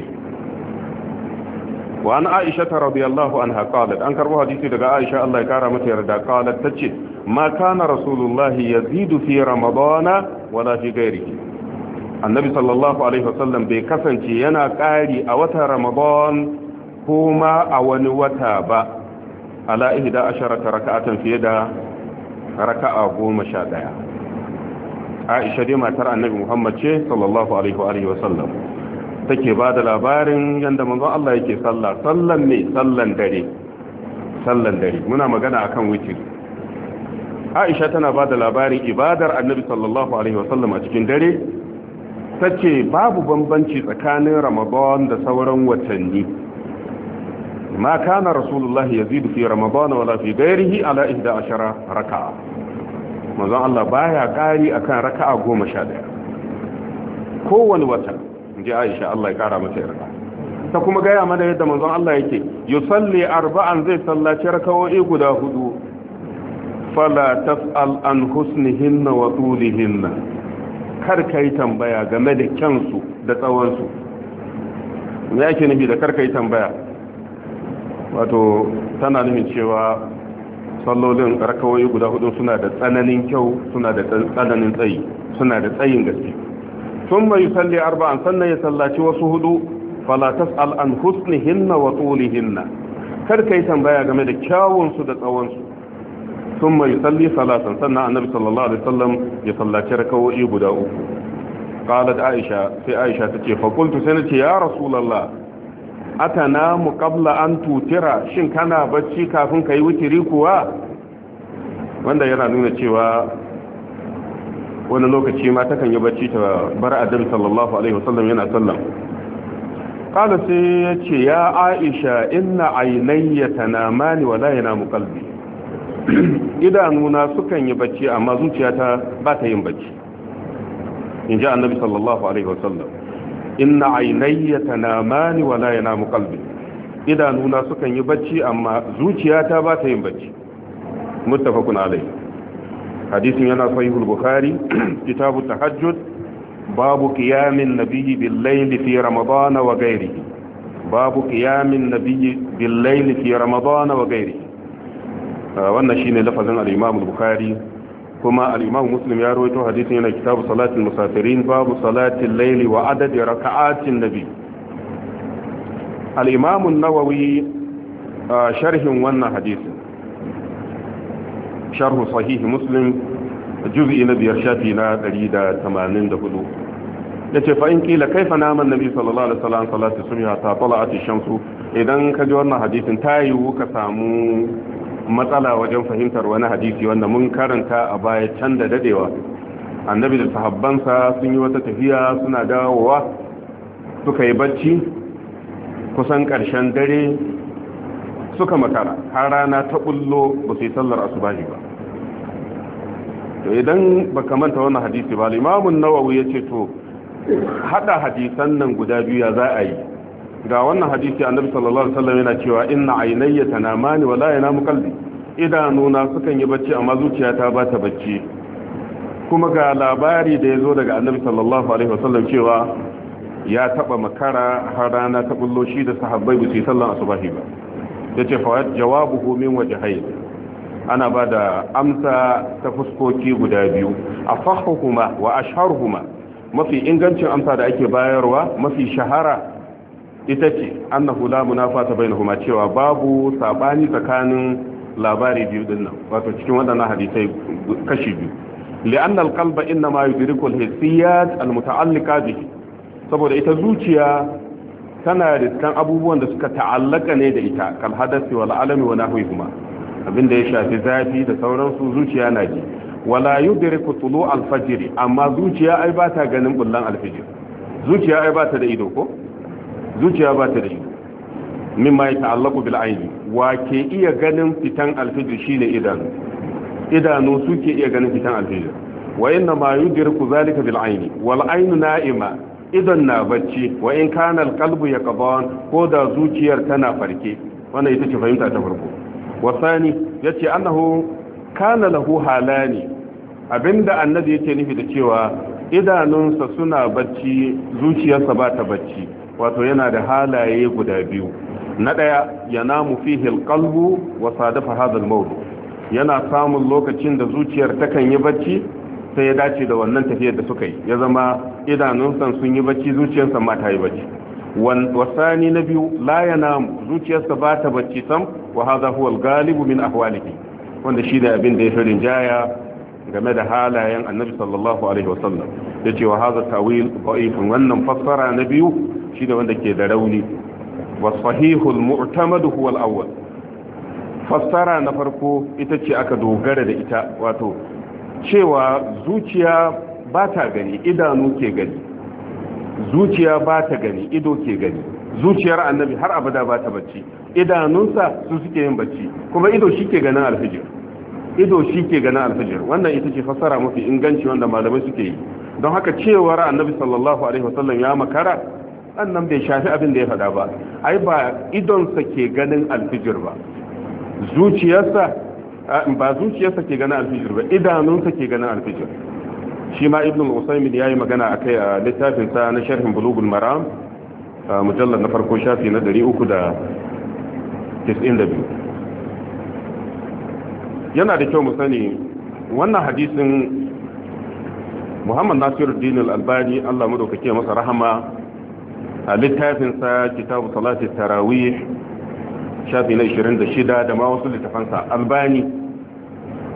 wa an aisha radiyallahu anha qalat an karbo hadisi daga aisha Allah ya kara mata yarda qalat tace ma kana rasulullahi yazidu fi ramadana wala fi ghairihi annabi sallallahu alaihi wasallam bai kasance yana kari a wata ramadan kuma a wani wata ba ala ihda asharata raka'atan fiye da raka'a goma sha ɗaya. aisha dai matar annabi muhammad ce sallallahu alaihi wa alihi wasallam take ba da labarin yanda manzon Allah yake sallah sallan ne sallan dare sallan dare muna magana akan witr aisha tana ba da labarin ibadar annabi sallallahu alaihi wasallam a cikin dare tace babu bambanci tsakanin ramadan da sauran watanni ma kana rasulullahi yazidu fi ramadan wala fi ghairihi ala ihda ashara raka'a manzon Allah baya kari akan raka'a goma sha ɗaya kowane wata inji Aisha Allah ya kara mata yarda ta kuma gaya mana yadda manzon Allah yake yusalli arba'an zai sallaci raka'o'i guda hudu fala tas'al an husnihinna wa tulihinna kar kai tambaya game da kyansu da tsawon su me yake nufi da kar kai tambaya wato tana nufin cewa sallolin raka'o'i guda hudu suna da tsananin kyau suna da tsananin tsayi suna da tsayin gaske ثم يصلي أربعا سنة يصلاتي وسهدو فلا تسأل عن حسنهن وطولهن كركي تنبايا game da kyawun su da tsawon su thumma yusalli salatan sannan annabi sallallahu alaihi wasallam ya sallaci rak'o'i guda uku qalat aisha sai aisha tace fa qultu sai nace ya rasulullah atanamu qabla an tutira shin kana bacci kafin kai witiri kuwa wanda yana nuna cewa wani lokaci ma takan yi bacci ta bar annabi sallallahu alaihi wasallam yana sallam qala sai yace ya aisha inna aynayya tanamani wa la yanamu qalbi idanuna sukan yi bacci amma zuciyata ba ta yin bacci in ji annabi sallallahu alaihi wasallam inna aynayya tanamani wa la yanamu qalbi idanuna sukan yi bacci amma zuciyata ba ta yin bacci muttafaqun alaihi hadisin yana sahihul bukhari kitabu tahajjud babu qiyamin nabiyyi bil layli fi ramadan wa ghayrihi babu qiyamin nabiyyi bil layli fi ramadan wa ghayrihi wannan shine lafazin al-imam al-bukhari kuma al-imam muslim ya rawaito hadisin yana kitabu salatul musafirin babu salatil layli wa adad raka'atin nabi al-imam an-nawawi sharhin wannan hadisin sharh sahih muslim juz'i na biyar shafi na ɗari da tamanin da hudu yace fa in kila kaifa nama annabi sallallahu alaihi wasallam salatu subha ta tala'at ash-shamsu idan ka ji wannan hadisin tayiwu ka samu matsala wajen fahimtar wani hadisi wanda mun karanta a baya can da dadewa annabi da sahabbansa sun yi wata tafiya suna dawowa suka yi bacci kusan ƙarshen dare suka makara har rana ta bullo ba su yi sallar asubahi ba to idan baka manta wannan hadisi ba al-Imam an-Nawawi yace to hada hadisan nan guda biyu ya za a yi ga wannan hadisi annabi sallallahu alaihi wasallam yana cewa inna aynayya tanamani wa la yanamu qalbi idanuna sukan yi bacci amma zuciyata ba ta bacci kuma ga labari da yazo daga annabi sallallahu alaihi wasallam cewa ya taba makara har rana ta bullo shi da sahabbai ba su yi sallan asubahi ba yace fa jawabuhu min wajhayn ana bada amsa ta fuskoki guda biyu afahuhuma wa ashharuhuma mafi ingancin amsa da ake bayarwa mafi shahara ita ce annahu la munafata bainahuma cewa babu sabani tsakanin labari biyu din nan wato cikin wadannan hadisai kashi biyu li'anna al-qalba inma yudriku al-hissiyat al-muta'alliqa bihi saboda ita zuciya tana riskan abubuwan da suka ta'allaka ne da ita kal hadasi wal alami wa nahwihuma abinda ya shafi zafi da sauransu zuciya na ji wala yudriku tulu al-fajr amma zuciya ai ba ta ganin bullan al-fajr zuciya ai ba ta da ido ko zuciya ba ta da ido mimma ya ta'allaku bil aini wa ke iya ganin fitan al-fajr shine idanu idanu suke iya ganin fitan al-fajr wa inna ma yudriku zalika bil aini wal ainu na'ima idan na bacci wa in kana alqalbu yaqdan ko da zuciyar tana farke wannan ita ce fahimta ta farko wasani yace annahu kana lahu halani abinda annabi yake nufi da cewa idanunsa suna bacci zuciyarsa ba ta bacci wato yana da halaye guda biyu na daya yanamu fihi alqalbu wa sadafa hadha almawdu yana samun lokacin da zuciyar takan yi bacci sai ya dace da wannan tafiyar da suka yi ya zama idanunsa sun yi bacci zuciyarsa ma ta yi bacci wasani na biyu la yana zuciyarsa ba ta bacci sam wa hadha huwa al-ghalibu min ahwalihi wanda shi da abin da ya farin jaya game da halayen annabi sallallahu alaihi wasallam yace wa hadha tawil da'ifun wannan fassara na biyu shi da wanda ke da rauni wa sahihul mu'tamad huwa al-awwal fassara na farko ita ce aka dogara da ita wato cewa zuciya ba ta gani idanu ke gani zuciya ba ta gani ido ke gani zuciyar annabi har abada ba ta bacci idanunsa su suke yin bacci kuma ido shi ke ganin alfijir ido shi ke ganin alfijir wannan ita ce fassara mafi inganci wanda malamai suke yi don haka cewar annabi sallallahu alaihi wasallam ya makara annan bai shafi abin da ya faɗa ba ai ba idonsa ke ganin alfijir ba zuciyarsa ba zuciyarsa ke ganin alfijir ba idanunsa ke ganin alfijir shi ma ibn al-usaymin yayi magana akai a littafin sa na sharhin bulugul maram mujallad na farko shafi na ɗari uku da tis'in da biyu yana da kyau mu sani wannan hadisin Muhammad Nasiruddin al-Albani Allah madaukake masa rahama a littafin sa kitabu salati tarawih shafi na ishirin da shida da ma wasu littafansa albani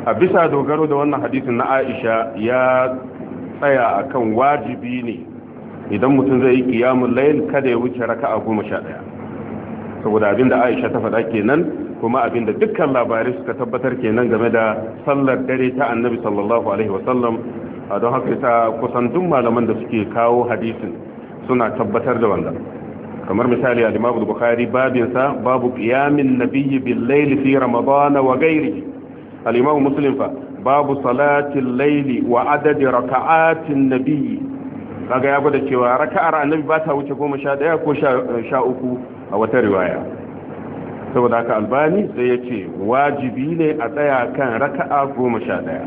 a bisa dogaro da wannan hadisin na Aisha ya tsaya akan wajibi ne idan mutum zai yi qiyamul layl kada ya wuce raka'a goma sha ɗaya saboda abinda Aisha ta faɗa kenan kuma abinda dukkan labarai suka tabbatar kenan game da sallar dare ta Annabi sallallahu alaihi wasallam don haka ta kusan duk malaman da suke kawo hadisin suna tabbatar da wannan kamar misali al-Imam Bukhari babinsa babu qiyamin nabiyyi bil layl fi ramadan wa ghayrihi al-Imam Muslim fa babu salatil layli wa adadi raka'atin nabiyyi kaga ya gwada cewa raka'ar annabi ba ta wuce goma sha ɗaya ko sha uku a wata riwaya saboda haka albani sai ya ce wajibi ne a tsaya kan raka'a goma sha ɗaya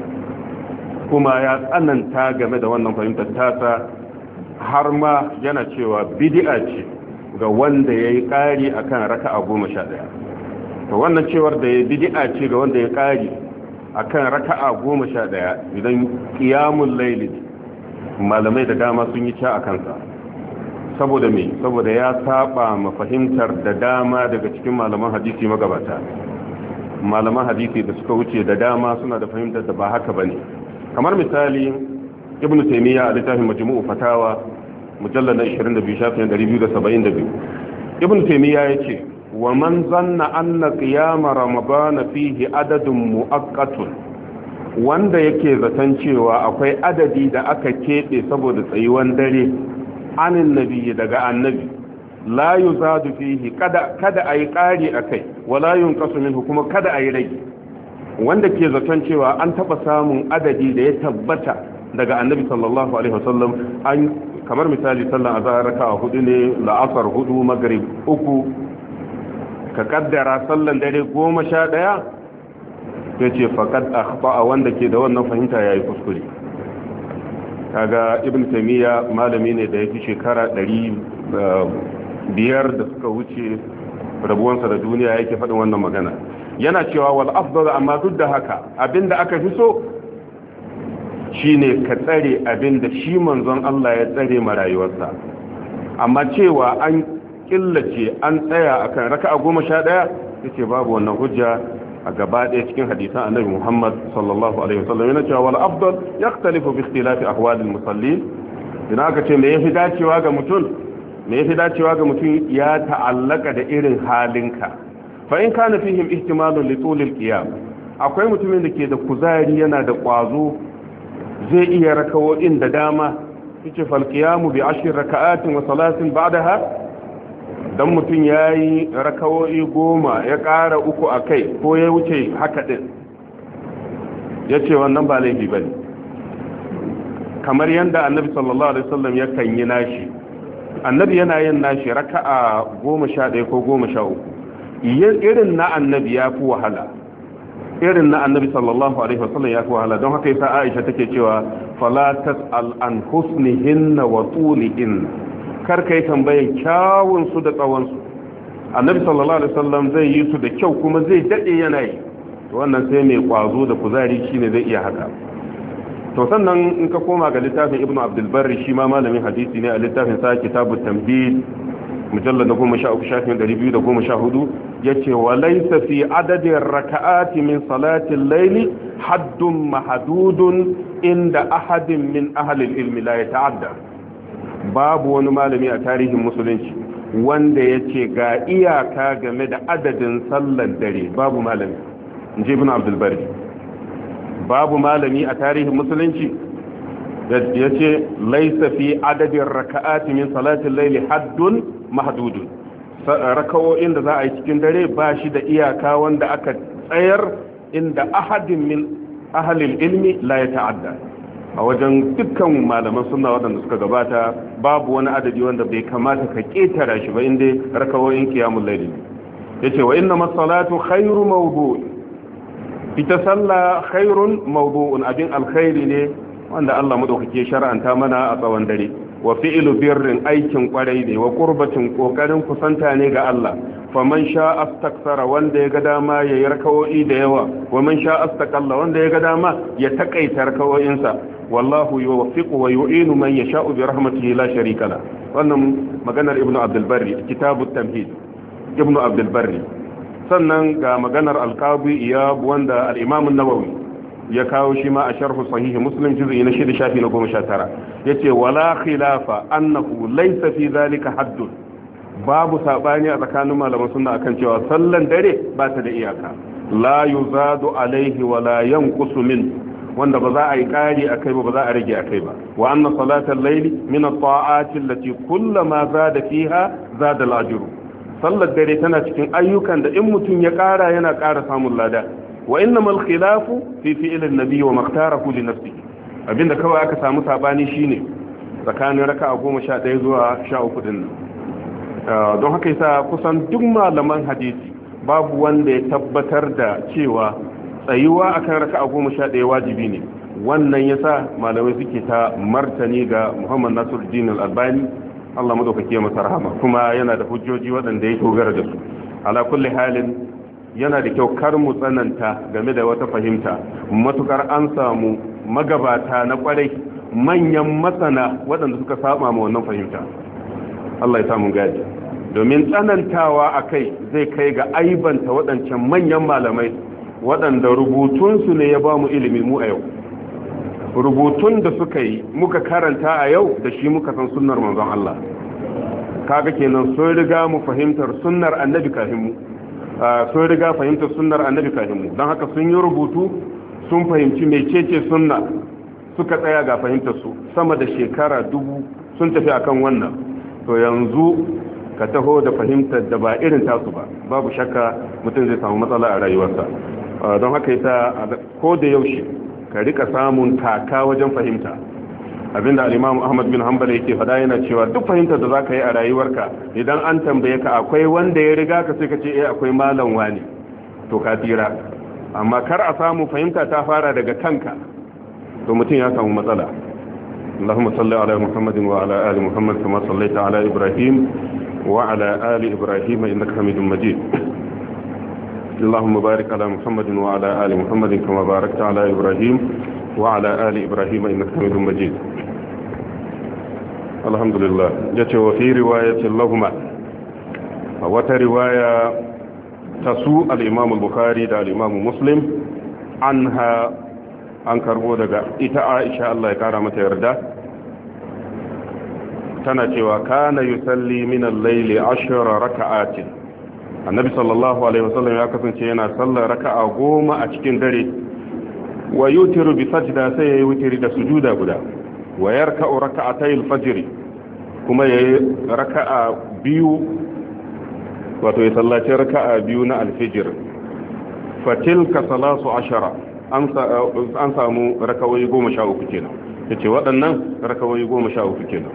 kuma ya tsananta game da wannan fahimtar tasa har ma yana cewa bid'a ce ga wanda ya yi ƙari a kan raka'a goma sha ɗaya to wannan cewar da ya bid'a ce ga wanda ya ƙari a kan raka'a goma sha ɗaya idan ƙiyamun laili malamai da dama sun yi ca a kansa saboda me saboda ya saba ma fahimtar da dama daga cikin malaman hadisi magabata malaman hadisi da suka wuce da dama suna da fahimtar da ba haka bane kamar misali ibnu taymiya a littafin majmu'u fatawa mujallad na ishirin da biyu shafin ɗari biyu da saba'in da biyu ibnu taymiya yace wa man zanna anna qiyam ramadan fihi adadun muaqqatun wanda yake zaton cewa akwai adadi da aka keɓe saboda tsayuwan dare anin nabi daga annabi la yuzadu fihi kada kada ayi ƙari akai wala yunqasu minhu kuma kada ayi rage wanda ke zaton cewa an taba samun adadi da ya tabbata daga annabi sallallahu alaihi wasallam an kamar misali sallan azhar raka'a hudu ne la'asar hudu maghrib uku ka kaddara sallan dare goma sha ɗaya ya ce faƙad akhta'a wanda ke da wannan fahimta yayi kuskure kaga ibn taymiya malami ne da yake shekara ɗari biyar da suka wuce rabuwansa da duniya yake faɗin wannan magana yana cewa wal afdal amma duk da haka abinda aka fi so shine ka tsare abinda shi manzon Allah ya tsare ma rayuwarsa amma cewa an killace an tsaya akan raka'a goma sha ɗaya yace babu wannan hujja a gaba ɗaya cikin hadisan annabi Muhammad sallallahu alaihi wasallam yana cewa wal afdal yakhtalifu bi ikhtilafi ahwal al musallin idan aka ce me yafi dacewa ga mutum me yafi dacewa ga mutum ya ta'allaka da irin halinka fa in kana fihim ihtimalun li tul al qiyam akwai mutumin da ke da kuzari yana da kwazo zai iya rakawoyin da dama yace fal qiyam bi ashir raka'atin wa salatin ba'daha dan mutum ya yi rakawo'i goma ya ƙara uku a kai ko ya wuce haka ɗin ya ce wannan ba laifi ba ne kamar yadda annabi sallallahu alaihi wasallam ya kan yi nashi annabi yana yin nashi raka'a goma sha ɗaya ko goma sha uku irin na annabi ya fi wahala irin na annabi sallallahu alaihi wasallam ya fi wahala don haka yasa Aisha take cewa fala tas'al an husnihinna wa tulihinna kar kai tambayan kyawun su da tsawon su annabi sallallahu alaihi wasallam zai yi su da kyau kuma zai dade yana yi to wannan sai mai kwazo da kuzari shine zai iya haka to sannan in ka koma ga littafin ibnu abdul barri shi ma malamin hadisi ne a littafin sa kitabut tamhid mujallad goma sha uku shafin ɗari biyu da goma sha hudu yace wa laysa fi adadin raka'ati min salati al-layli haddun mahdudun inda ahadin min ahli al-ilmi la yata'adda babu wani malami a tarihin musulunci wanda ya ce ga iyaka game da adadin sallar dare babu malami inji ibn abdulbari babu malami a tarihin musulunci ya ce laisa fi adadin raka'ati min salatin laili haddun mahdudun rakawoyin da za a yi cikin dare ba shi da iyaka wanda aka tsayar inda ahadin min ahalil ilmi la ya ta'adda a wajen dukkan malaman sunna waɗanda suka gabata babu wani adadi wanda bai kamata ka ƙetara shi ba inda rakawoyin qiyamul layl yace wa inna as-salatu khairu mawdu' ita sallah khairun mawdu'un abin alkhairi ne wanda Allah madaukake shar'anta mana a tsawon dare wa fi'lu birrin aikin kwarai ne wa qurbatin kokarin kusanta ne ga Allah faman sha astakthara wanda ya ga dama yayi rakawoyi da yawa wa man sha astaqalla wanda ya ga dama ya takaita rakawoyinsa wallahu yuwaffiqu wa yu'inu man yasha'u bi rahmatihi la sharika la wannan maganar ibnu abdul barri kitabut tamhid ibnu abdul barri sannan ga maganar al-qadi iyab wanda al-imam an-nawawi ya kawo shi ma a sharhu sahihi muslim juz'i na shida shafi na goma sha tara yace wala khilafa annahu laysa fi zalika haddun babu sabani a tsakanin malaman sunna akan cewa sallan dare ba ta da iyaka la yuzadu alaihi wala yanqusu min wanda ba za a yi kari akai ba ba za a rage akai ba wa anna salatal layli min at-ta'ati allati kullama zada fiha zada al-ajr sallar dare tana cikin ayyukan da in mutum ya kara yana kara samun lada wa innamal khilafu fi fi'l an-nabi wa makhtarahu li nafsihi abinda kawai aka samu sabani shine tsakanin raka'a goma sha ɗaya zuwa sha uku din nan don haka yasa kusan duk malaman hadisi babu wanda ya tabbatar da cewa tsayuwa akan raka'a goma sha ɗaya wajibi ne wannan yasa malamai suke ta martani ga Muhammad Nasiruddin Al-Albani Allah madaukake ya masa rahama kuma yana da hujjoji waɗanda ya dogara da su ala kulli halin yana da kyau kar mu tsananta game da wata fahimta matukar an samu magabata na kwarai manyan masana waɗanda suka saba ma wannan fahimta Allah ya samu gadi domin tsanantawa akai zai kai ga aibanta waɗancan manyan malamai waɗanda rubutunsu ne ya ba mu ilimi mu a yau rubutun da suka yi muka karanta a yau da shi muka san sunnar manzon Allah kaga kenan sun riga mu fahimtar sunnar annabi kafin mu sun riga fahimtar sunnar annabi kafin mu don haka sun yi rubutu sun fahimci mecece sunna suka tsaya ga fahimtar su sama da shekara dubu sun tafi akan wannan to yanzu ka taho da fahimtar da ba irin tasu ba babu shakka mutum zai samu matsala a rayuwarsa don haka yasa ko da yaushe ka rika samun taka wajen fahimta abinda al-Imam Ahmad bin Hanbal yake fada yana cewa duk fahimtar da zaka yi a rayuwarka idan an tambaye ka akwai wanda ya riga ka sai ka ce eh akwai malam wani to ka tira amma kar a samu fahimta ta fara daga kanka to mutum ya samu matsala Allahumma salli ala Muhammadin wa ala ali Muhammad kama sallaita ala Ibrahim wa ala ali Ibrahim innaka Hamidum Majid اللهم بارك على محمد وعلى آل محمد كما باركت على إبراهيم وعلى آل إبراهيم إنك حميد مجيد الحمد لله جاء وفي رواية لهما وترواية تسوء الإمام البخاري دا الإمام مسلم عنها أنكر بودك إتاء إن شاء الله كارمة يردا تنتي وكان يسلي من الليل عشر ركعات annabi sallallahu alaihi wasallam ya kasance yana sallar raka'a goma a cikin dare wa yutiru bi sajda sai yayi wutiri da sujuda guda wa yarka'u raka'atay al-fajr kuma yayi raka'a biyu wato ya sallaci raka'a biyu na al-fajr fa tilka salasu ashara an samu raka'o'i goma sha uku kenan yace waɗannan raka'o'i goma sha uku kenan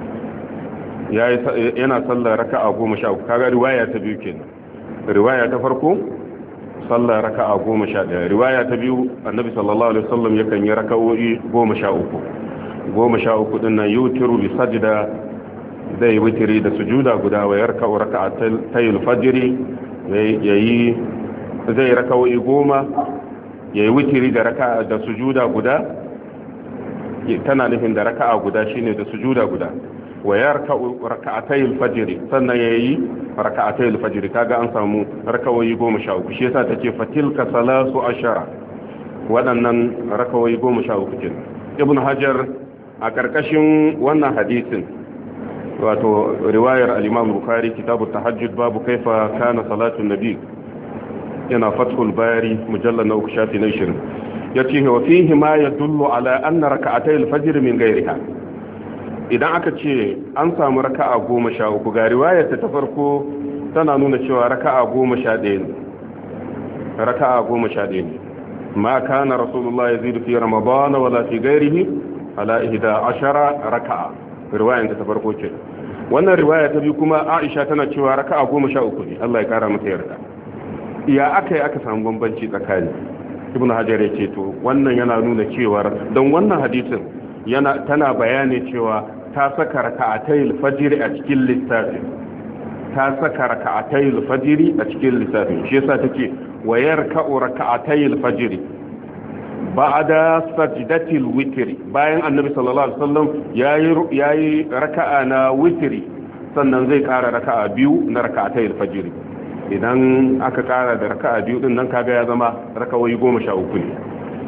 yana sallar raka'a goma sha uku kaga riwaya ta biyu kenan riwaya ta farko sallar raka'a goma sha ɗaya riwaya ta biyu annabi sallallahu alaihi wasallam yakan yi raka'o'i goma sha uku goma sha uku din nan yutiru bi sajda zai witiri da sujuda guda wa yarka'u raka'atayil fajri yayi zai raka'o'i goma yayi witiri da raka'a da sujuda guda tana nufin da raka'a guda shine da sujuda guda wa yarka'u raka'atayil fajr sannan yayi raka'atayil fajr kaga an samu rakawoyi goma sha uku shi yasa take fatilka salasu ashara wadannan rakawoyi goma sha uku kenan ibn hajar a karkashin wannan hadisin wato riwayar al-imam bukhari kitab at-tahajjud babu kaifa kana salatu an-nabi yana fathul bari mujallad na uku shafi na ishirin yace wa fihi ma yadullu ala anna raka'atayil fajr min ghayriha idan aka ce an samu raka'a goma sha uku ga riwayar ta farko tana nuna cewa raka'a goma sha ɗaya ne raka'a goma sha ɗaya ne ma kana rasulullah yazidu fi ramadan wala fi ghairihi ala ihda ashara raka'a riwayar ta farko ce wannan riwaya ta biyu kuma Aisha tana cewa raka'a goma sha uku ne Allah ya kara mata yarda ya akai aka samu bambanci tsakani ibnu hajar ya ce to wannan yana nuna cewa don wannan hadisin yana tana bayani cewa ta saka raka'atayil fajr a cikin lissafin ta saka raka'atayil fajr a cikin lissafin shi yasa take wayar ka'u raka'atayil fajr ba'da sajdatil witri bayan annabi sallallahu alaihi wasallam yayi yayi raka'a na witri sannan zai kara raka'a biyu na raka'atayil fajr idan aka kara da raka'a biyu din nan kaga ya zama raka'o'i goma sha uku ne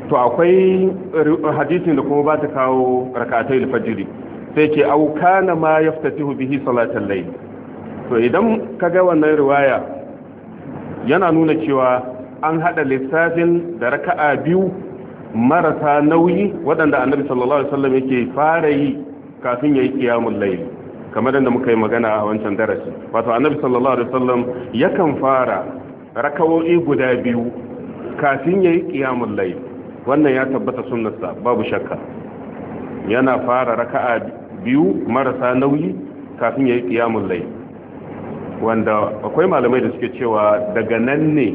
to akwai hadisin da kuma ba ta kawo rak'atay al-fajr sai ce au kana ma yaftatihu bihi salatal layl. to idan kaga wannan riwaya yana nuna cewa an hada lissafin da raka'a biyu marasa nauyi waɗanda annabi sallallahu alaihi wasallam yake fara yi kafin yayi qiyamul layl, kamar da muka yi magana a wancan darasi. wato annabi sallallahu alaihi wasallam yakan fara raka'o'i guda biyu kafin yayi qiyamul layl. wannan ya tabbata sunnarsa babu shakka, yana fara raka'a biyu marasa nauyi kafin yayi qiyamul layl, wanda akwai malamai da suke cewa daga nan ne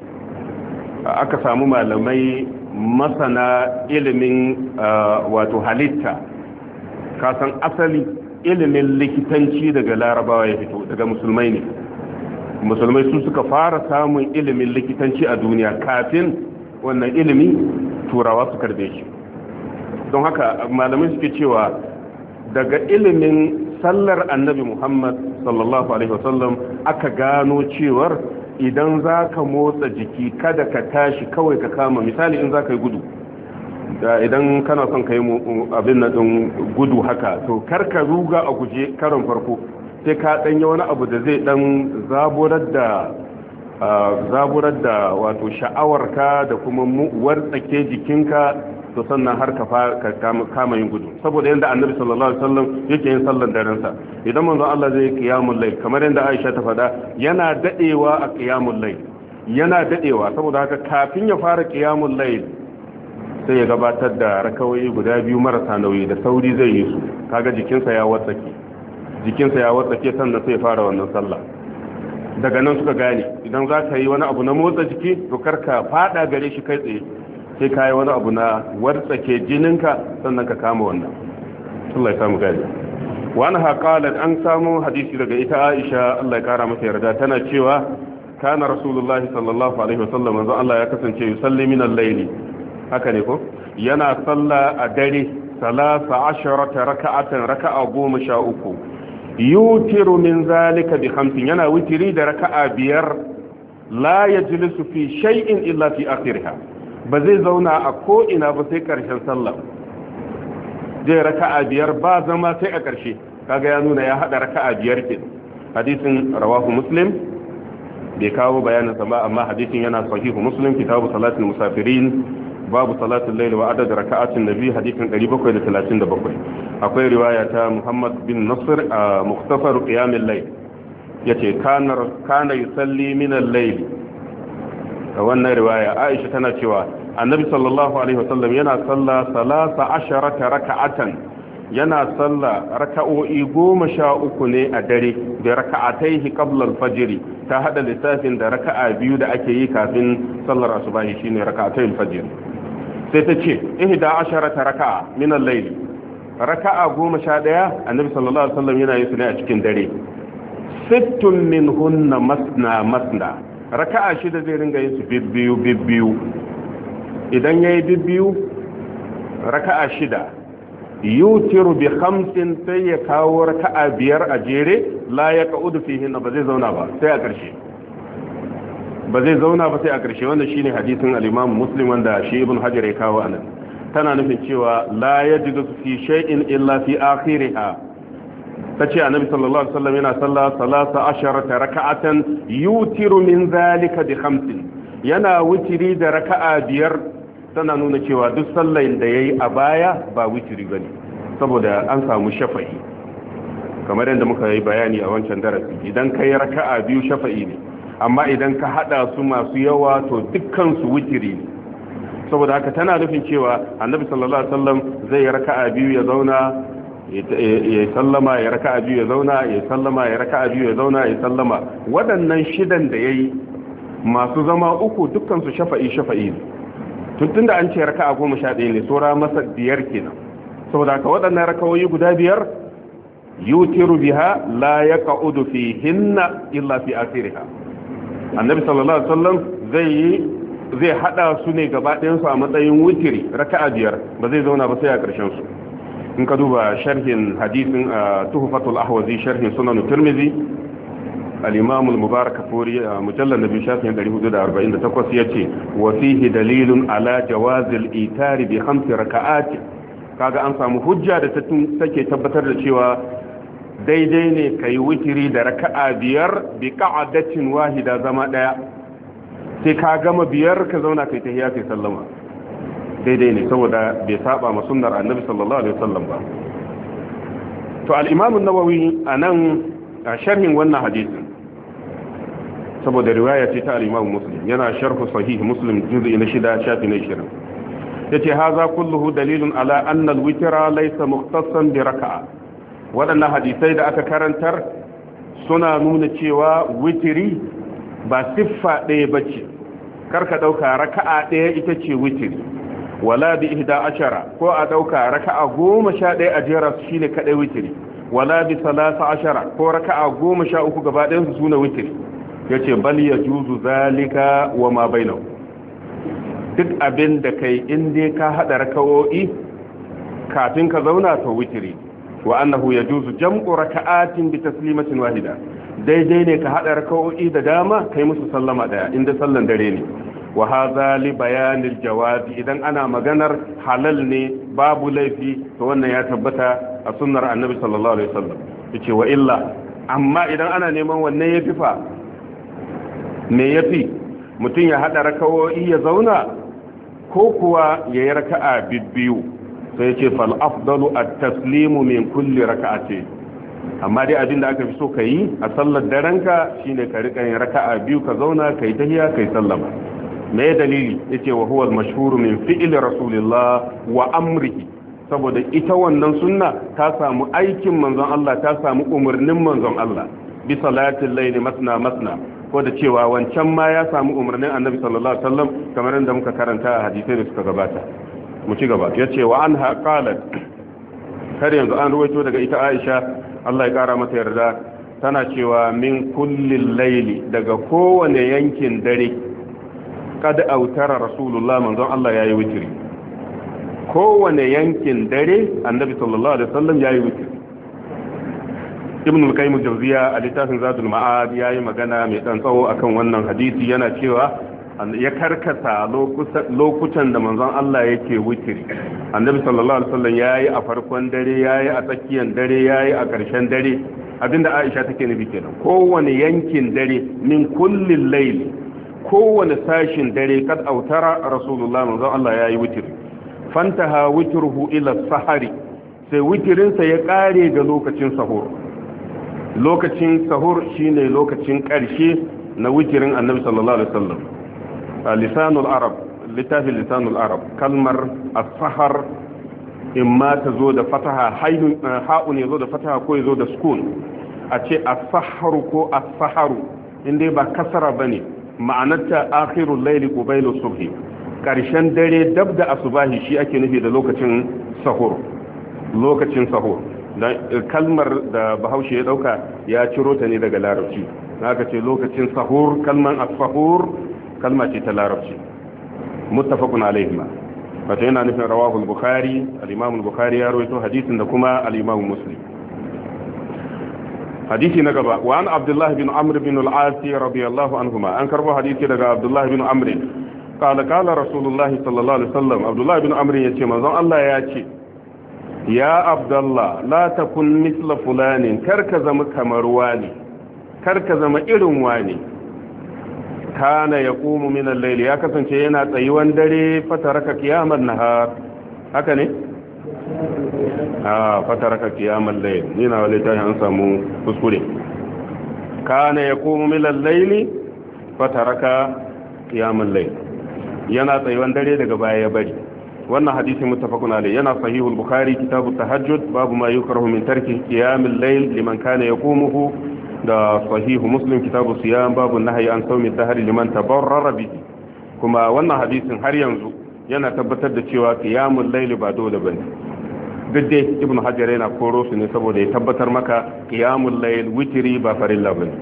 aka samu malamai masana ilimin wato halitta. kasan asali ilimin likitanci daga larabawa ya fito, daga musulmai ne. musulmai su suka fara samun ilimin likitanci a duniya kafin wannan ilimi turawa su karbe shi. don haka malamai suke cewa daga ilimin sallar annabi Muhammad sallallahu alaihi wasallam aka gano cewar idan za ka motsa jiki kada ka tashi kawai ka kama, misali in za ka yi gudu, idan kana son ka yi abin na ɗin gudu haka, to karka ruga a guje karon farko, sai ka ɗanya wani abu da zai ɗan zaburar da zaburar da wato sha'awarka da kuma wartsake jikinka, to sannan har ka kama yin gudu. saboda yadda annabi sallallahu alaihi wasallam yake yin sallar daren sa, idan manzon Allah zai qiyamul layl kamar yadda Aisha ta faɗa, yana dadewa a qiyamul layl, yana dadewa. saboda haka kafin ya fara qiyamul layl sai ya gabatar da rakawoyi guda biyu marasa nauyi, da sauri zai yi su, kaga jikinsa ya watsake jikinsa ya watsake sannan sai ya fara wannan sallah. daga nan suka gane idan za ka yi wani abu na motsa jiki to karka fada gare shi kai tsaye, sai ka yi wani abu na wartsake jininka sannan ka kama wannan. Allah ya samu gani. wani haƙalar an samu hadisi daga ita Aisha, Allah ya kara mata yarda, tana cewa kana rasulullahi sallallahu alaihi wasallam manzo Allah ya kasance yusalli min al-layli, haka ne ko, yana salla a dare salasa asharata raka'atan, raka'a goma sha uku, yutiru min zalika bi khamsin, yana witiri da raka'a biyar, la yajlisu fi shay'in illa fi akhiriha, ba zai zauna a ko'ina ba sai ƙarshen sallah. zai raka'a biyar ba zama sai a ƙarshe, kaga ya nuna ya haɗa raka'a biyar ke. hadisin rawahu muslim, bai kawo bayanin sa ba, amma hadisin yana sahihu muslim, kitabu salatul musafirin, babu salatul layl wa adad raka'atin nabi, hadisin ɗari bakwai da talatin da bakwai. akwai riwaya ta Muhammad bin Nasr a mukhtasar qiyamul layl, yace kana kana yusalli min al-layl. a wannan riwaya Aisha tana cewa annabi sallallahu alaihi wasallam yana salla salasa asharata raka'atan, yana salla raka'o'i goma sha uku ne a dare, da raka'ataihi qabla al-fajr, ta hada lissafin da raka'a biyu da ake yi kafin sallar asubahi shine raka'atayil fajr. sai ta ce ihda asharata raka'a min al-layl, raka'a goma sha daya annabi sallallahu alaihi wasallam yana yin su ne a cikin dare. sittun minhunna masna masna, raka'a shida zai ringa yin su bibbiyu bibbiyu. idan yayi bibbiyu raka'a shida, yutiru bi khamsin, sai ya kawo raka'a biyar a jere, la yaqudu fihi, ba zai zauna ba sai a ƙarshe, ba zai zauna ba sai a ƙarshe. wannan shine hadisin al-Imam Muslim wanda shi Ibn Hajar ya kawo anan. tana nufin cewa la yajidu fi shay'in illa fi akhiriha. tace annabi sallallahu alaihi wasallam yana sallah salasa asharata raka'atan, yutiru min zalika bi khamsin, yana wutiri da raka'a biyar. tana nuna cewa duk sallar da yayi a baya ba wutiri bane, saboda an samu shafa'i, kamar yadda muka yi bayani a wancan darasi. idan kai raka'a biyu shafa'i ne, amma idan ka hada su masu yawa to dukkan su wutiri ne. saboda haka tana nufin cewa annabi sallallahu alaihi wasallam zai yi raka'a biyu ya zauna ya sallama, ya raka'a biyu ya zauna ya sallama, ya raka'a biyu ya zauna ya sallama. waɗannan shidan da yayi masu zama uku dukkan su shafa'i shafa'i ne. tun da an ce raka'a goma sha ɗaya ne, saura masa biyar kenan. saboda haka waɗannan rakawoyi guda biyar yutiru biha la yaqudu fihinna illa fi akhiriha. annabi sallallahu alaihi wasallam zai zai hada su ne gaba ɗayan su a matsayin wutiri, raka'a biyar, ba zai zauna ba sai a ƙarshen su. in ka duba sharhin hadisin tuhfatul ahwazi, sharhin sunan tirmidhi, al-imam al-mubarakfuri mujallal nabi shafin ɗari hudu da arba'in da takwas yace wa fihi dalilun ala jawazil itari bi khamsi raka'at kaga an samu hujja da take tabbatar da cewa daidai ne kai witiri da raka'a biyar bi qa'adatin wahida zama daya sai ka gama biyar ka zauna kai tahiyya kai sallama daidai ne saboda bai saba ma sunnar annabi sallallahu alaihi wasallam ba to al-imam an-nawawi anan a sharhin wannan hadisin saboda riwaya ce ta al-imam muslim yana sharh sahih muslim juz'i na shida shafi na ishirin yace haza kulluhu dalilun ala anna al-witra laysa mukhtassan bi raka'a wadannan hadisai da aka karantar suna nuna cewa witri ba siffa ɗaya bace karka dauka raka'a ɗaya ita ce witri wala bi ihda ashara ko a dauka raka'a goma sha ɗaya a jera su shine kadai witri wala bi salasa ashara ko raka'a goma sha uku gaba ɗayan su sune witri yace bal yajuzu zalika wa ma bainahu duk abin da kai in dai ka hada raka'o'i kafin ka zauna to witri wa annahu yajuzu jam'u raka'atin bi taslimatin wahida daidai ne ka hada raka'o'i da dama kai musu sallama daya inda sallan dare ne wa hadha li bayanil jawazi idan ana maganar halal ne babu laifi to wannan ya tabbata a sunnar annabi sallallahu alaihi wasallam yace wa illa amma idan ana neman wannan yafi fa me yafi mutum ya hada rakawoyi ya zauna ko kuwa yayi raka'a biyu sai yace fal afdalu at-taslimu min kulli raka'ati amma dai abinda aka fi so kai a sallar darenka shine ka rika yin raka'a biyu ka zauna kai tahiyya kai sallama me dalili yace wa huwa al-mashhur min fi'l rasulillah wa amrihi saboda ita wannan sunna ta samu aikin manzon Allah ta samu umarnin manzon Allah bi salatil layli masna masna ko da cewa wancan ma ya samu umarnin annabi sallallahu alaihi wasallam kamar yadda muka karanta a hadisai da suka gabata mu ci gaba yace wa anha qalat har yanzu an ruwaito daga ita Aisha Allah ya kara mata yarda tana cewa min kullil layli daga kowane yankin dare kada autara rasulullah manzon Allah yayi witri kowane yankin dare annabi sallallahu alaihi wasallam yayi witri ibn al-qayyim al-jawziya a littafin zadul ma'ad yayi magana mai dan tsawo akan wannan hadisi yana cewa ya karkasa lokutan da manzon Allah yake witri annabi sallallahu alaihi wasallam yayi a farkon dare yayi a tsakiyar dare yayi a ƙarshen dare abinda Aisha take nufi kenan kowane yankin dare min kullil layl kowane sashin dare kad autara rasulullah manzon Allah yayi witri fantaha witruhu ila sahari sai witrinsa ya kare ga lokacin sahur lokacin sahur shine lokacin karshe na witrin annabi sallallahu alaihi wasallam lisanul arab littafin lisanul arab kalmar as-sahar imma tazo da fataha hayyun ha'un yazo da fataha ko yazo da sukun a ce as-saharu ko as-saharu inda ba kasara bane ma'anarta akhirul layli qabila subhi karshen dare dab da asubahi shi ake nufi da lokacin sahur lokacin sahur kalmar da bahaushe ya dauka ya ciro ta ne daga larabci haka ce lokacin sahur kalman as-sahur kalma ce ta larabci muttafaqun alaihima wato yana nufin rawahu al-bukhari al-imam al-bukhari ya rawaito hadisin da kuma al-imam muslim hadisi na gaba wa an abdullah bin amr bin al-as radiyallahu anhuma an karbo hadisi daga abdullah bin amr qala qala rasulullah sallallahu alaihi wasallam abdullah bin amr yace manzon Allah ya ce ya abdullah la takun misla fulanin karka zama kamar wani karka zama irin wani kana yaqumu min al-layl ya kasance yana tsayuwan dare fataraka qiyaman nahar haka ne ah fataraka qiyamal layl ni na wale tashi an samu kuskure kana yaqumu min al-layl fataraka qiyamal layl yana tsayuwan dare daga baya ya bari wannan hadisi muttafaqun alayhi yana sahihul bukhari kitabut tahajjud babu ma yukrahu min tarki qiyamil layl liman kana yaqumuhu da sahihu muslim kitabu siyam babu nahyi an sawmi dahri liman tabarrara bihi kuma wannan hadisin har yanzu yana tabbatar da cewa qiyamul layl ba dole bane duk dai ibnu hajar yana koro su ne saboda ya tabbatar maka qiyamul layl witri ba farilla bane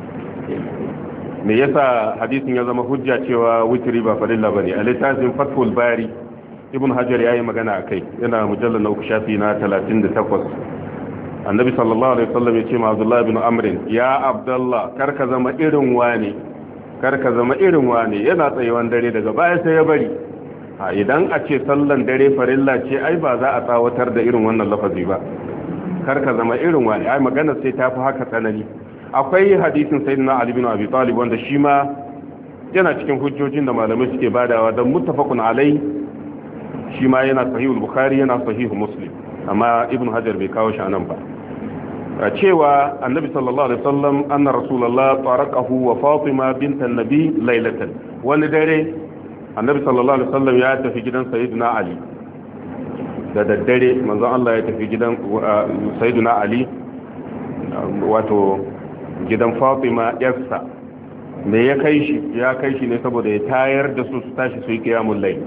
me yasa hadisin ya zama hujja cewa witri ba farilla bane a littafin fathul bari ibnu hajar yayi magana akai yana mujallal na uku shafi na talatin da takwas annabi sallallahu alaihi wasallam ya ce ma Abdullah ibn Amr ya Abdullah karka zama irin wani karka zama irin wani yana tsayewan dare daga baya sai ya bari a idan a ce sallan dare farilla ce ai ba za a tsawatar da irin wannan lafazi ba karka zama irin wani ai magana sai ta fi haka tsanani. Akwai hadisin sayyidina Ali bin Abi Talib wanda shi ma yana cikin hujjojin da malamai suke badawa don muttafaqun alai, shi ma yana sahihul Bukhari yana sahihu Muslim, amma Ibn Hajar bai kawo shi anan ba. Cewa annabi sallallahu alaihi wasallam anna rasulullah tarakahu wa Fatima bint an-nabi laylatan, wani dare annabi sallallahu alaihi wasallam ya tafi gidan sayyidina Ali da daddare, manzon Allah ya tafi gidan sayyidina Ali wato gidan Fatima yarsa. me ya kai shi ya kai shi ne saboda ya tayar da su su tashi su yi qiyamul layl.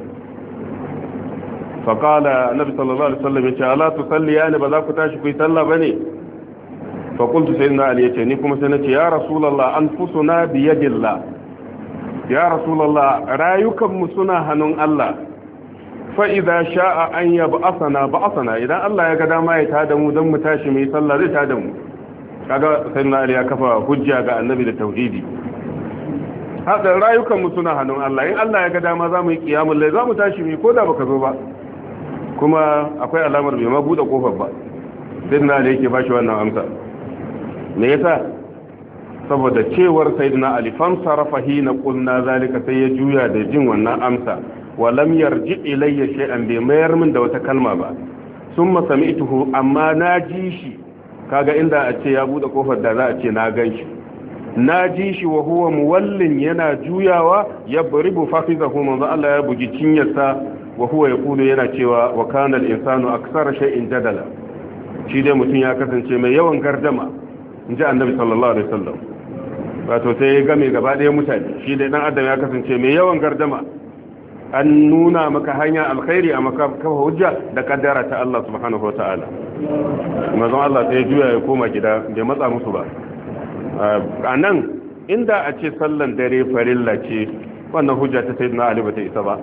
fa qala annabi sallallahu alaihi wasallam ya ce ala tusalli yani ba za ku tashi ku yi sallah bane? fa qultu sayyidina Ali ya ce ni kuma sai nace ya rasulullah anfusuna bi yadillah, ya rasulullah rayukan mu suna hannun Allah, fa idza sha'a an yab'athana ba'athana, idan Allah ya ga dama ya tada mu dan mu tashi mu yi sallah zai tada mu. Kaga sayyidina Ali ya kafa hujja ga annabi da tauhidi. Haka rayukan mu suna hannun Allah, in Allah ya ga dama za mu yi qiyamul layl za mu tashi mu ko da baka zo ba, kuma akwai alamar bai ma bude kofar ba. Sayyidina Ali yake bashi wannan amsa. Me yasa? Saboda cewar sayyidina Ali fam sarafa hina qulna zalika, sai ya juya da jin wannan amsa, wa lam yarji ilayya shay'an, bai mayar min da wata kalma ba. Summa sami'tuhu, amma na ji shi, kaga inda a ce ya bude kofar da za a ce na gan shi, na ji shi wa huwa muwallin yana juyawa ya baribu fafizahu, manzo Allah ya bugi cinyarsa, wa huwa yaqulu yana cewa wa kana al-insanu aksara shay'in jadala, shi dai mutum ya kasance mai yawan gardama, inji annabi sallallahu alaihi wasallam. Wato sai ya game gaba ɗaya mutane, shi dai dan adam ya kasance mai yawan gardama. An nuna maka hanya alkhairi a maka kafa hujja da kaddara ta Allah subhanahu wa ta'ala. Manzon Allah sai ya juya ya koma gida, bai matsa musu ba. A nan inda a ce sallan dare farilla ce, wannan hujja ta sayyidina Ali ba ta isa ba.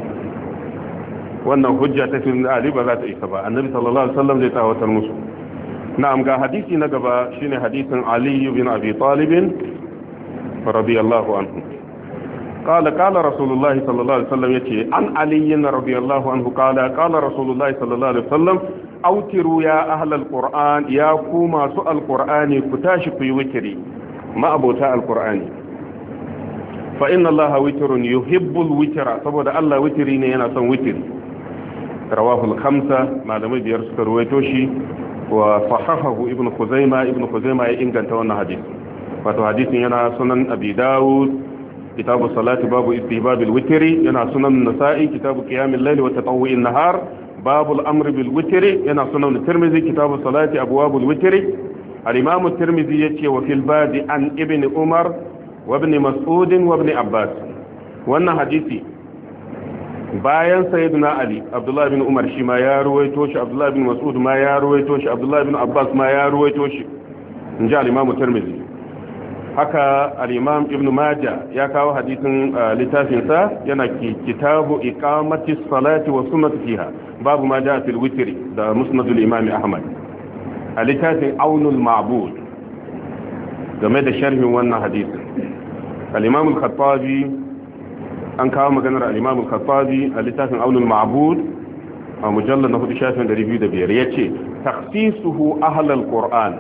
Wannan hujja ta sayyidina Ali ba za ta isa ba. Annabi sallallahu alaihi wasallam zai tawatar musu. Na'am, ga hadisi na gaba shine hadisin Ali bin Abi Talib radiyallahu anhu. قال قال رسول الله صلى الله عليه وسلم يتي عن علي رضي الله عنه قال قال رسول الله صلى الله عليه وسلم أوتروا يا أهل القرآن يا كوما سؤال القرآن كتاش في وتري ما أبوتاء القرآن فإن الله وتر يحب الوتر سبب الله وترين ينصن وتر رواه الخمسة ما لم يرسل رويتوشي وصححه ابن خزيمة ابن خزيمة إنجان تونا حديث فتو حديث ينا سنن أبي داود كتاب الصلاة باب استحباب الوتر، ينا سنن النسائي كتاب قيام الليل وتطوع النهار، باب الأمر بالوتر، ينا سنن الترمذي كتاب الصلاة أبواب الوتر. الإمام الترمذي يتي وفي الباب عن ابن عمر وابن مسعود وابن عباس. وأن حديثي bayan sayyidina Ali, Abdullah bin Umar shi ma ya ruwaito shi, Abdullah bin Mas'ud ma ya ruwaito shi, Abdullah bin Abbas ma ya ruwaito shi, inji al-Imam Tirmidhi. Haka al-Imam Ibn Majah ya kawo hadisin littafinsa, yana kitabu iqamati salati wa sunnati fiha, babu ma jaa fil witri, da musnad al-Imam Ahmad. A littafin Aunul Ma'bud game da sharhin wannan hadisin, al-Imam al-Khattabi an kawo maganar al-Imam al-Khattabi a littafin Aunul Ma'bud a mujallad na hudu shafin ɗari biyu da biyar, yace takhsisuhu ahlul Qur'an.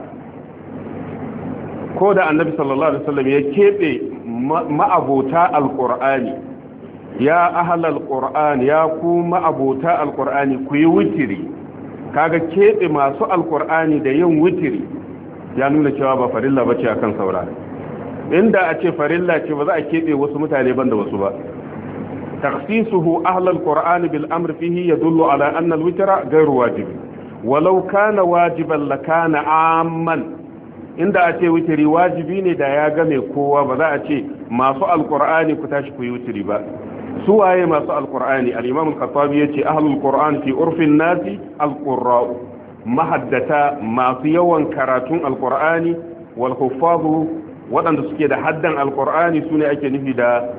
Ko da annabi sallallahu alaihi wasallam ya keɓe ma'abota alƙur'ani, ya ahlal qur'an, ya ku ma'abota alƙur'ani ku yi witiri, kaga keɓe masu alƙur'ani da yin witiri ya nuna cewa ba farilla bace akan saura. Inda a ce farilla ce ba za a keɓe wasu mutane banda wasu ba. takhsisuhu ahlal qur'an bil amr fihi yadullu ala anna al witra ghayru wajib, walau kana wajiban lakana amman. Inda a ce witiri wajibi ne da ya game kowa, ba za a ce masu alkur'ani ku tashi ku yi witiri ba. Su waye masu alkur'ani? al-Imam al-Khattabi yace ahlul qur'an fi urfin nasi al-qurra'u, mahaddata masu yawan karatun alkur'ani, wal huffazu waɗanda suke da haddan alkur'ani sune ake nufi da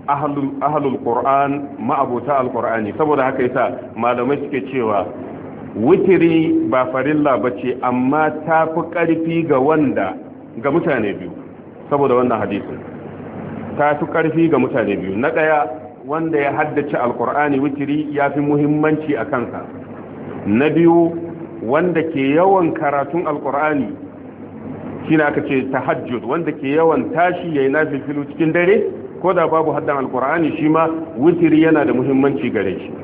ahlul qur'an, ma'abota alkur'ani. Saboda haka yasa malamai suke cewa witiri ba farilla bace amma ta fi ƙarfi ga wanda ga mutane biyu saboda wannan hadisin ta fi ƙarfi ga mutane biyu na ɗaya wanda ya haddace alkur'ani witiri ya fi muhimmanci a kansa na biyu wanda ke yawan karatun alkur'ani shine aka ce tahajjud wanda ke yawan tashi yayin nafilu cikin dare ko da babu haddan alkur'ani shi ma witiri yana da muhimmanci gare shi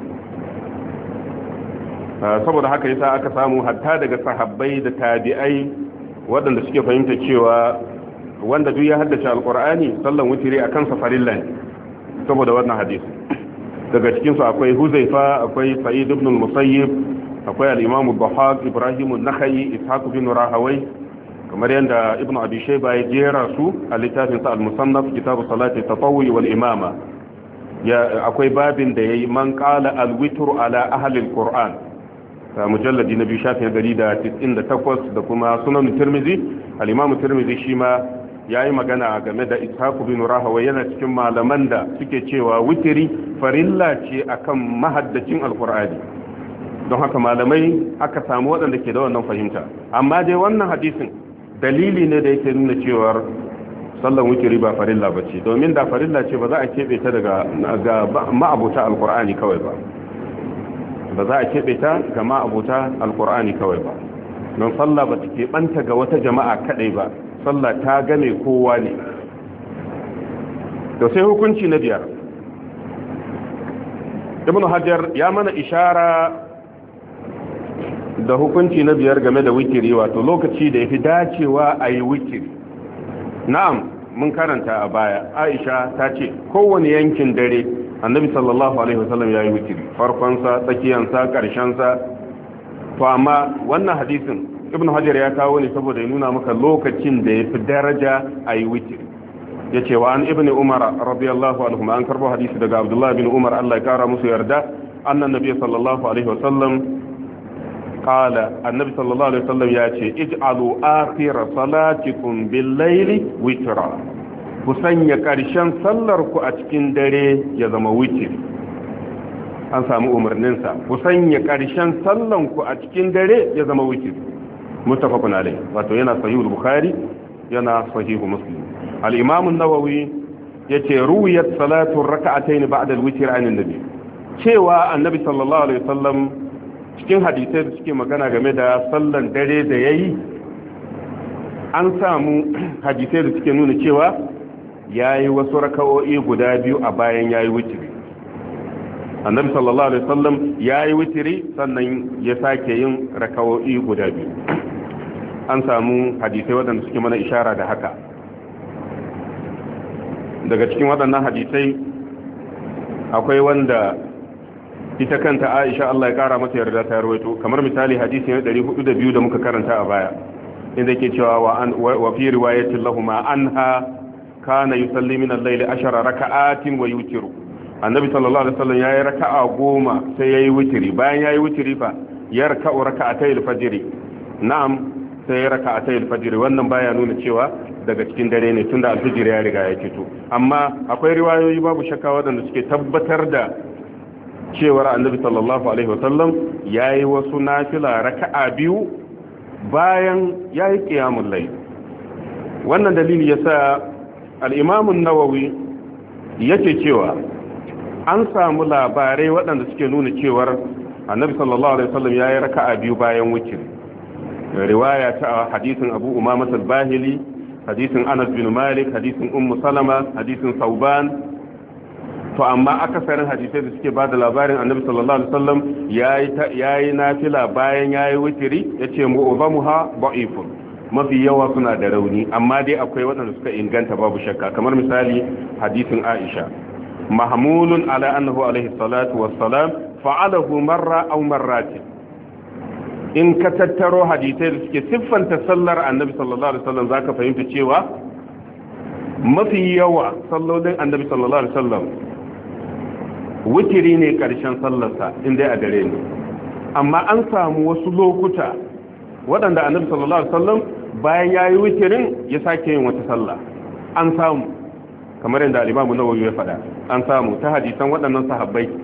saboda haka yasa aka samu hatta daga sahabbai da tabi'ai waɗanda suke fahimta cewa wanda duk ya haddace alkur'ani sallan witiri akan safarilla ne saboda wannan hadisi daga cikin su akwai Huzaifa akwai Sa'id ibn al-Musayyib akwai al-Imam al-Bahaq Ibrahim an-Nakhai Ishaq bin Rahawai kamar yanda Ibn Abi Shayba ya jera su a littafin sa al-Musannaf kitab salati tatawwi wal imama ya akwai babin da yayi man qala al-witr ala ahli al-Qur'an mujalladi na biyu shafin ɗari da tis'in da takwas da kuma sunan Tirmidhi al-Imam Tirmidhi shi ma ya yi magana game da ishaku bin rahawai yana cikin malaman da suke cewa witiri farilla ce akan mahaddacin alkur'ani don haka malamai aka samu waɗanda ke da wannan fahimta amma dai wannan hadisin dalili ne da yake nuna cewar sallan witiri ba farilla ba ce domin da farilla ce ba za a keɓe ta daga ga ma'abuta alkur'ani kawai ba ba za a keɓe ta ga ma'abuta alkur'ani kawai ba don sallah ba ta keɓanta ga wata jama'a kaɗai ba sallah ta game kowa ne da sai hukunci na biyar ibn hajar ya mana ishara da hukunci na biyar game da witiri wato lokaci da ya fi dacewa a yi witiri na'am mun karanta a baya aisha ta ce kowane yankin dare annabi sallallahu alaihi wasallam ya yi witiri farkonsa tsakiyansa ƙarshensa to amma wannan hadisin ibn hajar ya kawo ne saboda ya nuna maka lokacin da ya fi daraja a yi witiri ya ce wa an ibn umar radiyallahu anhu an karbo hadisi daga abdullahi bin umar Allah ya kara musu yarda annan nabi sallallahu alaihi wasallam qala annabi sallallahu alaihi wasallam ya ce ij'alu akhir salatikum bil layli witra ku sanya karshen sallar ku a cikin dare ya zama witiri an samu umarninsa ku sanya karshen sallan ku a cikin dare ya zama witiri متفق عليه wato yana sahihul bukhari yana sahihu muslim al-imam an-nawawi yace ruwiyat salatu rak'atayn ba'da al-witr an an-nabi cewa annabi sallallahu alaihi wasallam cikin hadisai da suke magana game da sallan dare da yayi an samu hadisai da suke nuna cewa yayi wasu raka'o'i guda biyu a bayan yayi witri annabi sallallahu alaihi wasallam yayi witri sannan ya sake yin raka'o'i guda biyu an samu hadisai waɗanda suke mana ishara da haka daga cikin waɗannan hadisai akwai wanda ita kanta Aisha Allah ya kara mata yarda ta rawaito kamar misali hadisi na ɗari hudu da biyu da muka karanta a baya inda yake cewa wa an wa fi riwayatin lahumma anha kana yusalli min al-layli ashara raka'atin wa yutiru annabi sallallahu alaihi wasallam yayi raka'a goma sai yayi witiri bayan yayi witiri fa ya raka'u raka'atayil fajr na'am sai ya raka a tayil fajiri wannan baya nuna cewa daga cikin dare ne tunda alfijir ya riga ya fito amma akwai riwayoyi babu shakka waɗanda suke tabbatar da cewar annabi sallallahu alaihi wasallam yayi wasu nafila raka'a biyu bayan yayi qiyamul layl wannan dalili yasa al-imam an-nawawi yake cewa an samu labarai waɗanda suke nuna cewar annabi sallallahu alaihi wasallam yayi raka'a biyu bayan witr riwaya ta hadisin Abu Umama al-Bahili hadisin Anas bin Malik hadisin Ummu Salama hadisin Sauban to amma akasarin hadisai da suke bada labarin Annabi sallallahu alaihi wasallam yayi yayi nafila bayan yayi witri yace mu'azzamuha da'ifun mafi yawa suna da rauni amma dai akwai waɗanda suka inganta babu shakka kamar misali hadisin Aisha mahmulun ala annahu alaihi salatu wassalam fa'alahu marra aw marratin in ka tattaro hadisai da suke siffanta sallar annabi sallallahu alaihi wasallam zaka fahimta cewa mafi yawa sallolin annabi sallallahu alaihi wasallam witiri ne karshen sallarsa inda a dare ne amma an samu wasu lokuta waɗanda annabi sallallahu alaihi wasallam bayan yayi witirin ya sake yin wata sallah an samu kamar yadda al-Imam Nawawi ya faɗa an samu ta hadisan waɗannan sahabbai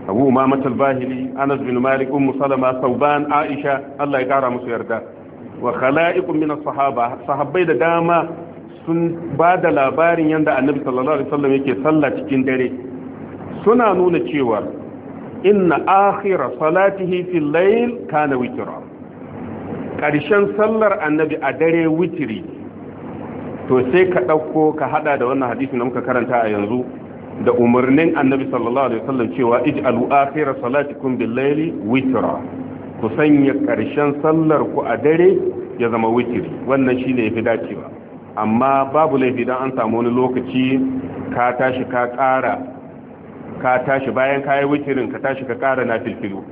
Abu Umama al-Bahili, Anas bin Malik, Ummu Salama, Sauban, Aisha, Allah ya kara musu yarda, wa khala'iqun min as-sahaba, sahabbai da dama sun ba da labarin yanda Annabi sallallahu alaihi wasallam yake sallah cikin dare, suna nuna cewa inna akhira salatihi fil layl kana witra, karshen sallar Annabi a dare witri. To sai ka dauko ka hada da wannan hadisi da muka karanta a yanzu da umarnin Annabi sallallahu alaihi wasallam cewa ij'alu akhira salatikum bil layli witra, ku sanya karshen sallar ku a dare ya zama witri. Wannan shine yafi dacewa, amma babu laifi dan an samu wani lokaci ka tashi ka ƙara ka tashi bayan kayi witrin ka tashi ka ƙara nafilfilu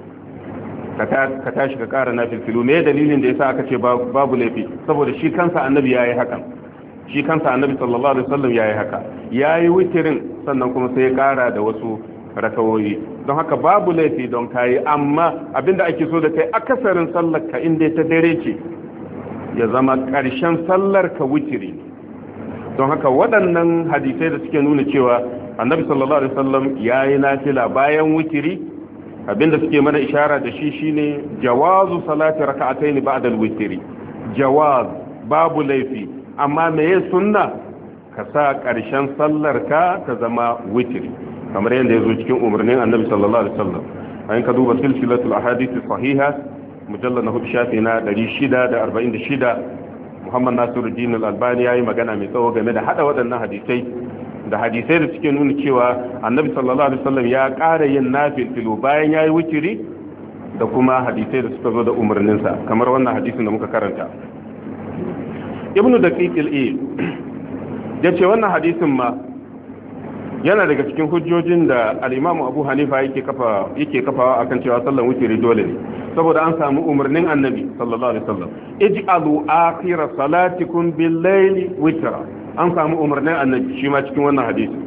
ka tashi ka ƙara nafilfilu. me dalilin da yasa aka ce babu laifi? Saboda shi kansa Annabi yayi hakan, shi kansa Annabi sallallahu alaihi wasallam yayi haka, yayi witrin sannan kuma sai ya ƙara da wasu rakawoyi. Don haka babu laifi don kayi, amma abinda ake so da kai akasarin sallar ka inda ta dare ce ya zama ƙarshen sallar ka witri. Don haka waɗannan hadisai da suke nuna cewa Annabi sallallahu alaihi wasallam yayi nafila bayan witri, abinda suke mana ishara da shi shine jawazu salati raka'atayn ba'da al-witri. Jawaz, babu laifi, amma meye sunna? Ka sa ƙarshen sallar ka ta zama witri, kamar yadda ya zo cikin umarnin Annabi sallallahu alaihi wasallam. ayin ka duba silsilatul ahadith sahiha mujallad na hudu shafi na ɗari shida da arba'in da shida, Muhammad Nasiruddin Al-Albani yayi magana mai tsawo game da hada waɗannan hadisai da hadisai da suke nuna cewa Annabi sallallahu alaihi wasallam ya ƙara yin nafilu bayan yayi witri, da kuma hadisai da suka zo da umarninsa kamar wannan hadisin da muka karanta. Ibn Daqiq al-Eid yace wannan hadisin ma yana daga cikin hujjojin da al-Imam Abu Hanifa yake kafa yake kafawa akan cewa sallan witri dole ne, saboda an samu umarnin Annabi sallallahu alaihi wasallam ij'alu akhir salatikum bil-layli witra, an samu umarnin Annabi shi ma cikin wannan hadisi.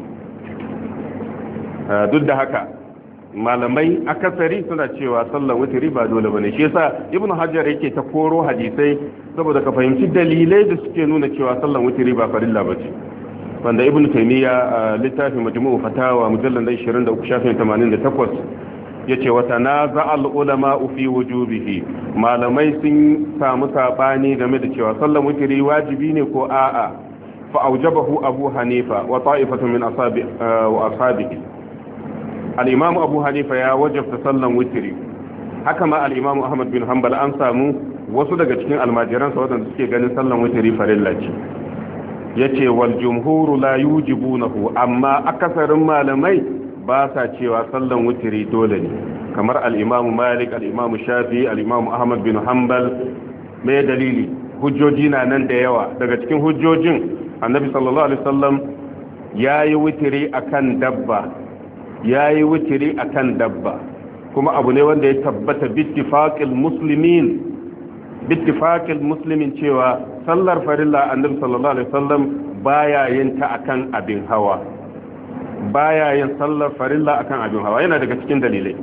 Duk da haka malamai akasari suna cewa sallan witri ba dole bane, shi yasa Ibn Hajar yake ta koro hadisai saboda ka fahimci dalilai da suke nuna cewa sallan witri ba farilla bace, wanda Ibn Taymiyyah a littafin Majmu'u Fatawa mujallal ishirin da uku shafin tamanin da takwas yace wa tanaza'a al-ulama fi wujubihi, malamai sun samu sabani game da cewa sallan witri wajibi ne ko a'a, fa aujabahu Abu Hanifa wa ta'ifatun min ashabi wa ashabihi. al-Imam Abu Hanifa ya wajabta sallan witri, haka ma al-Imam Ahmad bin Hanbal an samu wasu daga cikin almajiransa wadanda suke ganin sallan witri farilla ce. yace wal jumhuru la yujibunahu, amma akasarin malamai ba sa cewa sallan witri dole ne, kamar al-Imam Malik, al-Imam Shafi, al-Imam Ahmad bin Hanbal. me dalili? hujjoji na nan da yawa. Daga cikin hujjojin, Annabi sallallahu alaihi wasallam yayi witri akan dabba yayi witri akan dabba kuma abu ne wanda ya tabbata bittifaqil muslimin bittifaqil muslimin cewa sallar farilla Annabi sallallahu alaihi wasallam baya yin ta akan abin hawa, baya yin sallar farilla akan abin hawa, yana daga cikin dalilai.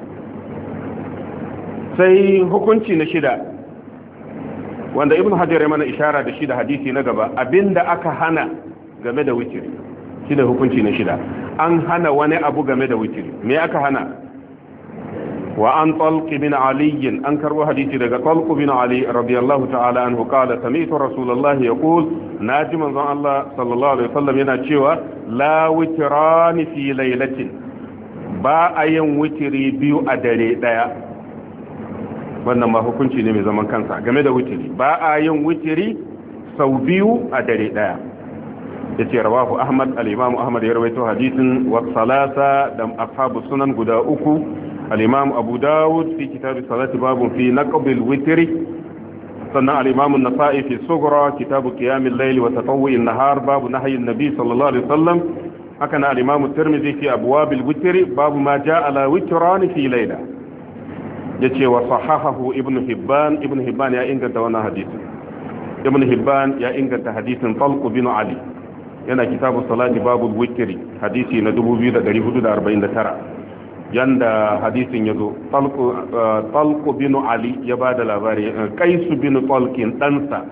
Sai hukunci na shida wanda Ibn Hajar ya mana ishara da shi da hadisi na gaba, abinda aka hana game da witri shine hukunci na shida. An hana wani abu game da witri. Me aka hana? wa an Talq bin Ali, an karbo hadisi daga Talq bin Ali radiyallahu ta'ala anhu qala sami'tu Rasulullah yaqul, naji manzon Allah sallallahu alaihi wasallam yana cewa la witrani fi laylatin, ba a yin witri biyu a dare daya. Wannan ma hukunci ne mai zaman kansa game da witri, ba a yin witri sau biyu a dare daya. yace rawahu Ahmad, al-Imam Ahmad ya rawaito hadisin wa salasa da ashabu sunan guda uku, al-Imam Abu Dawud fi kitab as-salati babun fi naqb al-witr, sannan al-Imam an-Nasa'i fi sughra kitab qiyam al-layl wa tatawwu' an-nahar babu nahyi an-nabi sallallahu alaihi wasallam, haka na al-Imam at-Tirmidhi fi abwab al-witr babu ma jaa ala witran fi layla. yace wa sahahahu Ibn Hibban, Ibn Hibban ya inganta wannan hadisi. Ibn Hibban ya inganta hadisin Talq bin Ali, yana kitabu salati babul witri hadisi na dubu biyu da ɗari hudu da arba'in da tara. Yanda hadisin yazo, talqu talqu bin Ali ya bada labari, Qais bin Talqin ɗansa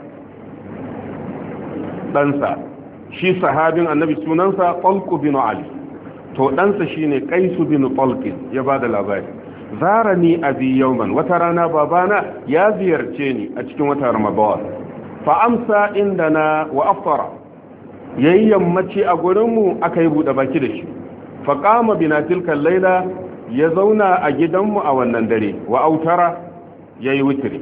ɗansa shi sahabin Annabi sunansa Talqu bin Ali, to ɗansa shine Qais bin Talq ya bada labari zarani abi yawman wata rana babana ya ziyarce ni a cikin watan Ramadan fa amsa indana wa afṭara yayi yammaci a gurin mu aka yi bude baki da shi fa qama bina tilka layla ya zauna a gidanmu a wannan dare wa autara yayi witri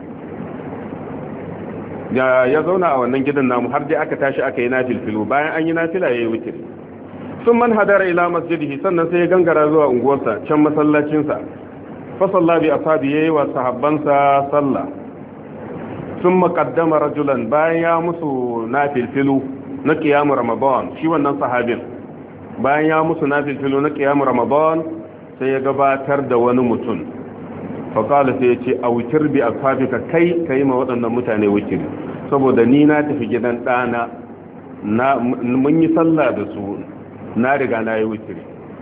ya ya zauna a wannan gidan namu har dai aka tashi aka yi nafilfilu bayan an yi nafila yayi witri sun man hadara ila masjidihi sannan sai ya gangara zuwa unguwarsa can masallacinsa fa salla bi ashabi yayi wa sahabbansa salla sun maqaddama rajulan bayan ya musu nafilfilu na qiyam ramadan shi wannan sahabin bayan ya musu nafilfilu na qiyam ramadan sai ya gabatar da wani mutum fa qala sai ya ce awtir bi ashabika kai kai ma waɗannan mutane wikiri saboda ni na tafi gidan dana na mun yi sallah da su na riga na yi witiri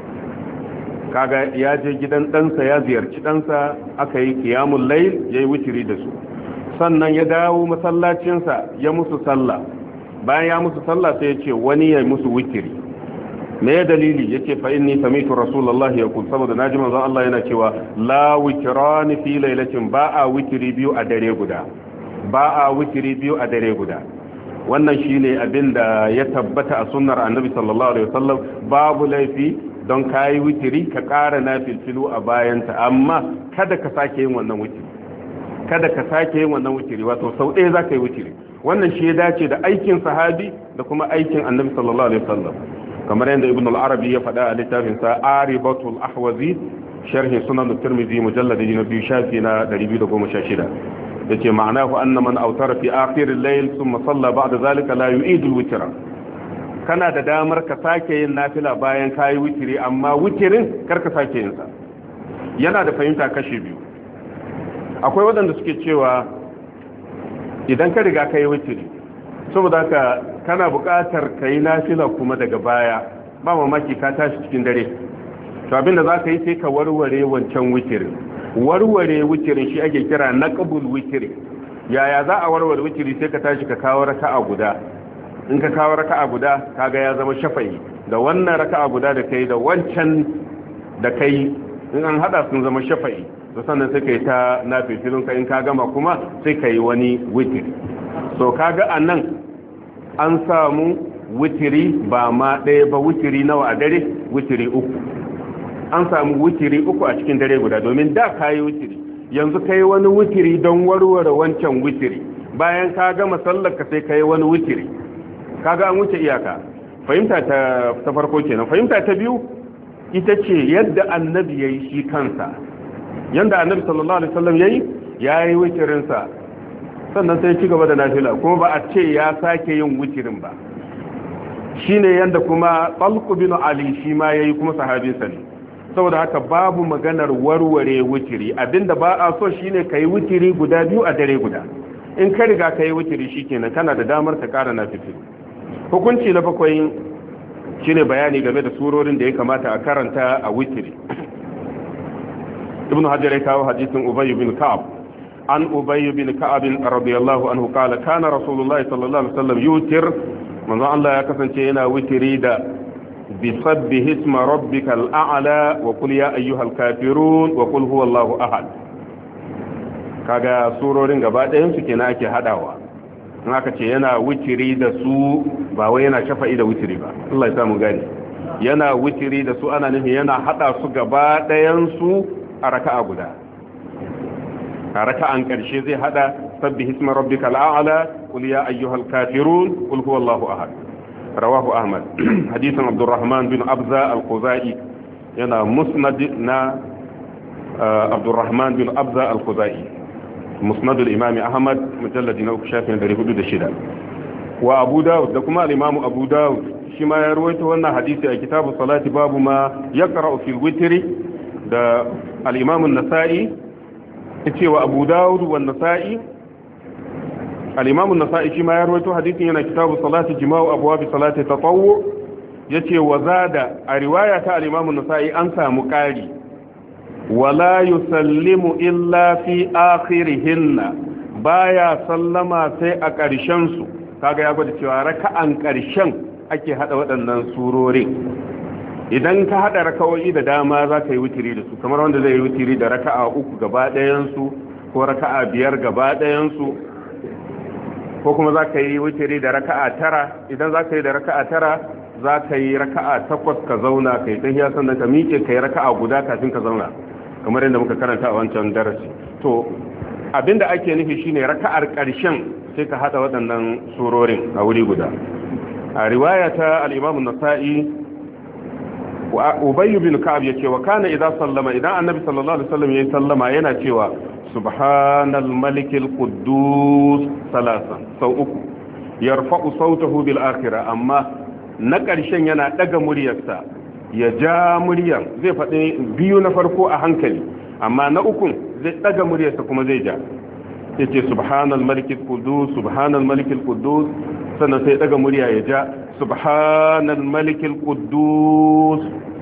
kaga ya je gidan ɗansa ya ziyarci ɗansa aka yi kiyamun layl ya yi witiri da su sannan ya dawo masallacinsa ya musu sallah bayan ya musu sallah sai ya ce wani ya musu witiri me ya dalili ya ce fa'in ni samitu rasulallah ya kun saboda na ji manzon Allah yana cewa la witirani fi lailatin ba a witiri biyu a dare guda ba a witiri biyu a dare guda wannan shine abin da ya tabbata a sunnar annabi sallallahu alaihi wasallam babu laifi don kayi witiri ka ƙara nafilfilu a bayanta amma kada ka sake yin wannan witiri kada ka sake yin wannan witiri wato sau ɗaya za ka yi witiri wannan shi ya dace da aikin sahabi da kuma aikin annabi sallallahu alaihi wasallam kamar yadda ibn al-arabi ya faɗa a littafin sa aribatul ahwazi sharhi sunan at-tirmidhi mujallad na biyu shafi na ɗari biyu da goma sha shida yace ma'anahu anna man awtara fi akhir al-layl thumma salla ba'da zalika la yu'idu al-witra kana da damar ka sake yin nafila bayan kai witri amma witrin kar ka sake yin sa yana da fahimta kashi biyu akwai wadanda suke cewa idan ka riga kai witri saboda haka kana buƙatar kai nafila kuma daga baya ba mamaki ka tashi cikin dare to abinda zaka yi sai ka warware wancan witrin warware witirin shi ake kira naqbul witri yaya za a warware witiri sai ka tashi ka kawo raka'a guda in ka kawo raka'a guda kaga ya zama shafa'i da wannan raka'a guda da kai da wancan da kai in an hada sun zama shafa'i to sannan sai kai ta nafilin ka in ka gama kuma sai kai wani witiri so kaga anan an samu witiri ba ma ɗaya ba witiri nawa a dare witiri uku an samu wutiri uku a cikin dare guda domin da ka yi wutiri yanzu ka yi wani wutiri don warware wancan wutiri bayan ka gama sallar ka sai ka yi wani wutiri kaga an wuce iyaka fahimta ta, ta farko kenan fahimta ta biyu ita ce yadda annabi ya yi shi kansa yadda annabi sallallahu alaihi wasallam ya yi ya yi wutirinsa sannan sai ci gaba da nafila kuma ba a ce ya sake yin wutirin ba shine yadda kuma Talq bin Ali shi ma yayi kuma sahabinsa ne saboda haka babu maganar warware wutiri abinda ba a so shine kai wutiri guda biyu a dare guda in ka riga kai wutiri shikenan kana da damar ka kara nafifi hukunci na bakwai shine bayani game da surorin da ya kamata a karanta a wutiri ibnu hajar ya kawo hadisin ubay bin ka'ab an ubay bin ka'ab radiyallahu anhu qala kana rasulullahi sallallahu alaihi wasallam yutir manzo Allah ya kasance yana wutiri da بسبح اسم ربك الأعلى وقل يا أيها الكافرون وقل هو الله أحد kaga surorin gaba ɗayan su kenan ake hadawa in aka ce yana witiri da su ba wai yana shafa'i da witiri ba Allah ya samu gani yana witiri da su ana nufi yana hada su gaba ɗayan su a raka'a guda a raka'an karshe zai hada sabbih isma rabbikal a'la qul ya ayyuhal kafirun qul huwallahu ahad rawahu ahmad hadisin abdurrahman bin abza al-khuzai yana musnad na abdurrahman bin abza al-khuzai musnad al-imam ahmad mujallad na uku shafin dari hudu da shida wa abu dawud da kuma al-imam abu dawud shi ma ya rawaito wannan hadisi a kitabu salati babu ma yaqra'u fil witri da al-imam an-nasa'i yace wa abu dawud wa an-nasa'i al-imam an-nasa'i shi ma ya rawaito hadisin yana kitabu salati jima'u abwab salati tatawwu yace wa zada a riwaya ta al-imam an-nasa'i an samu kari wala yusallimu illa fi akhirihinna baya sallama sai a ƙarshen su kaga ya gwada cewa raka'an ƙarshen ake hada waɗannan surorin idan ka hada raka'o'i da dama za ka yi witiri da su kamar wanda zai yi witiri da raka'a uku gaba ɗayansu ko raka'a biyar gaba ɗayansu ko kuma za ka yi witiri da raka'a tara idan za ka yi da raka'a tara za ka yi raka'a takwas ka zauna ka yi tahiya sannan ka miƙe ka yi raka'a guda kafin ka zauna kamar yadda muka karanta a wancan darasi to abinda ake nufi shine raka'ar ƙarshen sai ka hada waɗannan surorin a wuri guda a riwaya ta al-Imam an-Nasa'i Ubay bin Ka'ab yace wa kana idza sallama idan annabi sallallahu alaihi wasallam yayin sallama yana cewa subhanal malikil quddus salasan sau uku yarfa'u sautahu bil akhirah amma na ƙarshen yana daga muryarsa ya ja muryar zai faɗi biyu na farko a hankali amma na ukun zai daga muryarsa kuma zai ja yace subhanal malikil quddus subhanal malikil quddus sannan sai daga murya ya ja subhanal malikil quddus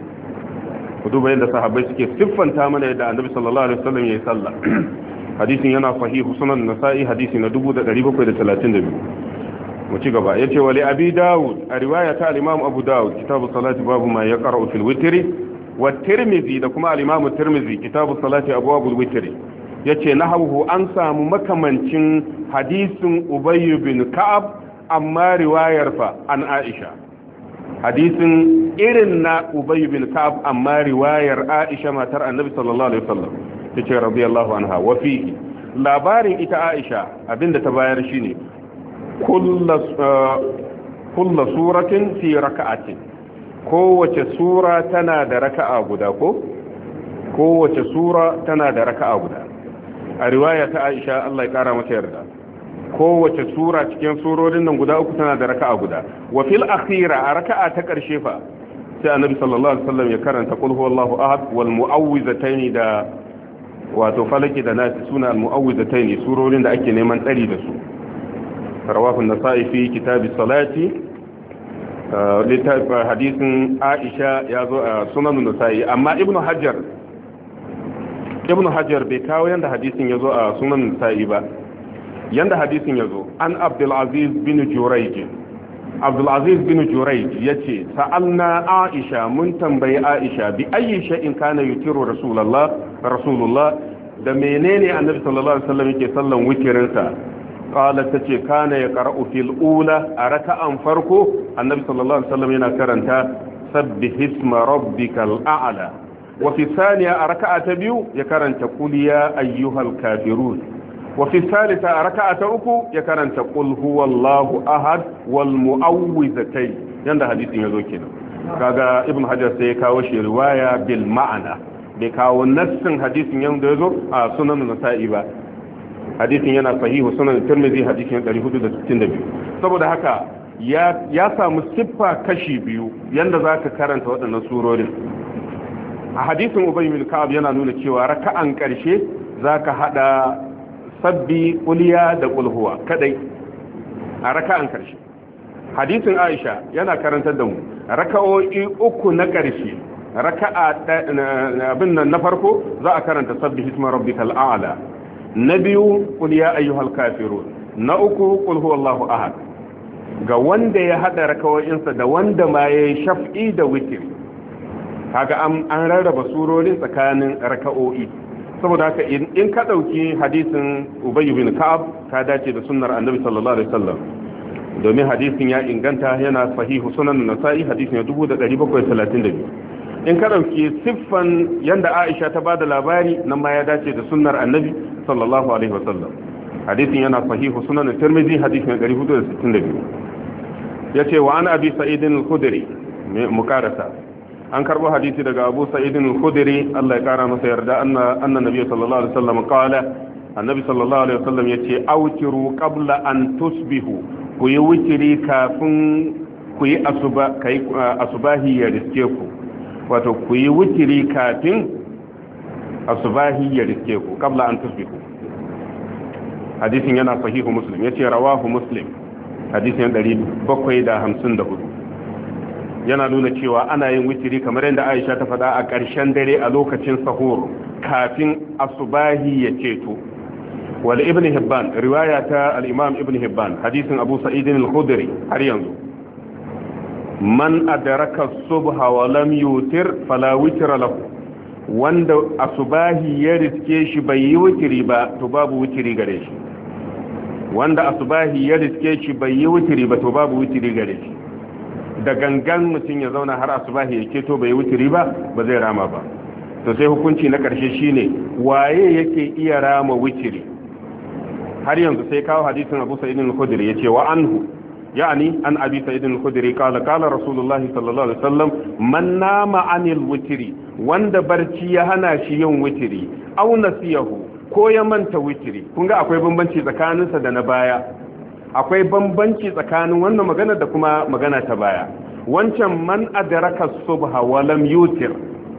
duba yadda sahabbai suke siffanta mana yadda annabi sallallahu alaihi wasallam yayi sallah hadisin yana sahihu sunan nasa'i hadisi na dubu da ɗari bakwai da talatin da biyu mu ci gaba yace wali abi daud a riwaya ta al-imam abu daud kitabu salati babu ma yaqra'u fil witri wa tirmidhi da kuma al-imam tirmidhi kitabu salati abwabul witri yace nahawu an samu makamancin hadisin ubay bin ka'ab amma riwayar fa an aisha hadisin irin na ubay bin ka'ab amma riwayar aisha matar annabi sallallahu alaihi wasallam tace radiyallahu anha wa fihi labarin ita aisha abinda ta bayar shine kullu kullu suratin fi raka'atin kowace sura tana da raka'a guda ko kowace sura tana da raka'a guda a riwaya ta aisha Allah ya kara mata yarda kowace sura cikin surorin nan guda uku tana da raka'a guda wa fil akhira a raka'a ta karshe fa sai annabi sallallahu alaihi wasallam ya karanta qul huwallahu ahad wal mu'awwizataini da wato falaki da nasi suna al mu'awwizataini surorin da ake neman tsari da su rawahu an-nasa'i fi kitab as-salati littafin hadisin Aisha ya zo a sunan an-nasa'i amma ibnu hajar ibnu hajar bai kawo yanda hadisin ya zo a sunan an-nasa'i ba yanda hadisin ya zo an abdulaziz bin jurayj abdulaziz bin jurayj ya ce sa'alna aisha mun tambayi aisha bi ayi shay'in kana yutiru rasulullah rasulullah da menene annabi sallallahu alaihi wasallam yake sallan wikirin sa qala tace kana yaqra'u fil ula a raka'an farko annabi sallallahu alaihi wasallam yana karanta sabbih isma rabbikal a'la wa fi thaniya a raka'a ta biyu ya karanta qul ya ayyuhal kafirun وفي الثالثة ركعة أكو يكرن تقول هو الله أحد والمؤوذتين يند حديث يزو كده kaga ibn hajar sai ya kawo shi riwaya bil ma'ana bai kawo nassin hadisin yanda yazo a sunan nasa'i ba hadisin yana sahihu sunan tirmidhi hadisin ɗari hudu da sittin da biyu saboda haka ya ya samu siffa kashi biyu yanda zaka karanta waɗannan surorin a hadisin ubay bin ka'ab yana nuna cewa raka'an karshe zaka hada sabbi kuliya da kulhuwa kadai a raka'an karshe hadisin aisha yana karantar da mu raka'o'i uku na karshe raka'a abin nan na farko za a karanta sabbi hisma rabbikal a'la na biyu kuliya ayyuhal kafirun na uku qul huwallahu ahad ga wanda ya hada raka'o'insa da wanda ma yayi shaf'i da witr kaga an rarraba surorin tsakanin raka'o'i saboda haka in ka ɗauki hadisin Ubay bin Ka'ab ka dace da sunnar Annabi sallallahu alaihi wasallam domin hadisin ya inganta yana sahihu sunan Nasa'i hadisin ya dubu da ɗari bakwai talatin da biyu in ka ɗauki siffan yanda Aisha ta bada labari nan ma ya dace da sunnar Annabi sallallahu alaihi wasallam hadisin yana sahihu sunan Tirmidhi hadisin ɗari hudu da sittin da biyu yace wa an Abi Sa'id al-Khudri mukarasa an karbo hadisi daga Abu Sa'id al-Khudri Allah ya kara masa yarda anna anna nabiy sallallahu alaihi wasallam qala annabi sallallahu alaihi wasallam yace awtiru qabla an tusbihu ku yi witri kafin ku yi asuba kai asubahi ya riske ku wato ku yi witri kafin asubahi ya riske ku qabla an tusbihu hadisin yana sahihu muslim yace rawahu muslim hadisin ɗari bakwai da hamsin da hudu yana nuna cewa ana yin witiri kamar yadda Aisha ta faɗa a ƙarshen dare a lokacin sahur kafin asubahi ya ceto wal ibn hibban riwaya ta al-imam ibn hibban hadisin abu sa'id al-khudri har yanzu man adraka subha wa lam yutir fala witra lahu wanda asubahi ya riske shi bai yi witiri ba to babu witiri gare shi wanda asubahi ya riske shi bai yi witiri ba to babu witiri gare shi da gangan mutum ya zauna har asubahi ya keto bai yi witiri ba ba zai rama ba to sai hukunci na karshe shine waye yake iya rama witiri har yanzu sai kawo hadisin Abu Sa'id al-Khudri yace wa anhu yani an Abi Sa'id al-Khudri qala qala Rasulullahi sallallahu alaihi wasallam man nama anil witri wanda barci ya hana shi yin witiri aw nasiyahu ko ya manta witiri kun ga akwai bambanci tsakaninsa da na baya akwai bambanci tsakanin wannan magana da kuma magana ta baya wancan man adraka subha wa lam yutir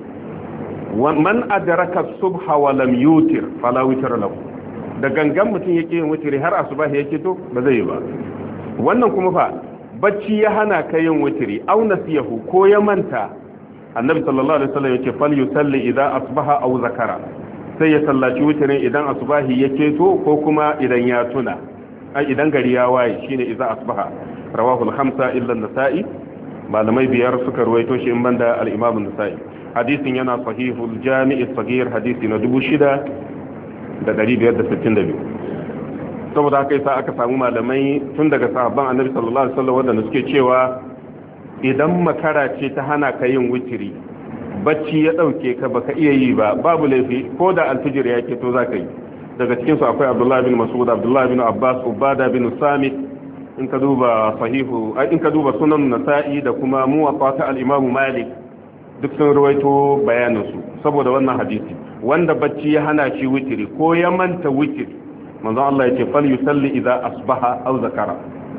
man adraka subha wa lam yutir fala witra lahu da gangan mutum yake yin witiri har asubahi yake to ba zai yi ba wannan kuma fa bacci ya hana ka yin witiri aw nasiyahu ko ya manta annabi sallallahu alaihi wasallam yake fal yusalli idza asbaha aw zakara sai ya sallaci witirin idan asubahi yake to ko kuma idan ya tuna ai idan gari ya waye shine idza asbaha rawahu al-khamsa illa an-nasa'i malamai biyar suka ruwaito shi in banda al-imam an-nasa'i hadisin yana sahihul jami' as-saghir hadisi na dubu shida da dari biyar da sittin da biyu saboda haka yasa aka samu malamai tun daga sahabban annabi sallallahu alaihi wasallam wanda suke cewa idan makara ce ta hana ka yin witiri bacci ya dauke ka baka iya yi ba babu laifi ko da alfijir ya ke to zaka yi daga cikin su akwai Abdullah bin Mas'ud Abdullah bin Abbas Ubada bin Samit in ka duba sahihu in ka duba sunan Nasa'i da kuma muwatta ta al-Imam Malik duk sun ruwaito bayanin su saboda wannan hadisi wanda bacci ya hana shi witiri ko ya manta witiri manzo Allah ya ce fal yusalli idza asbaha aw zakara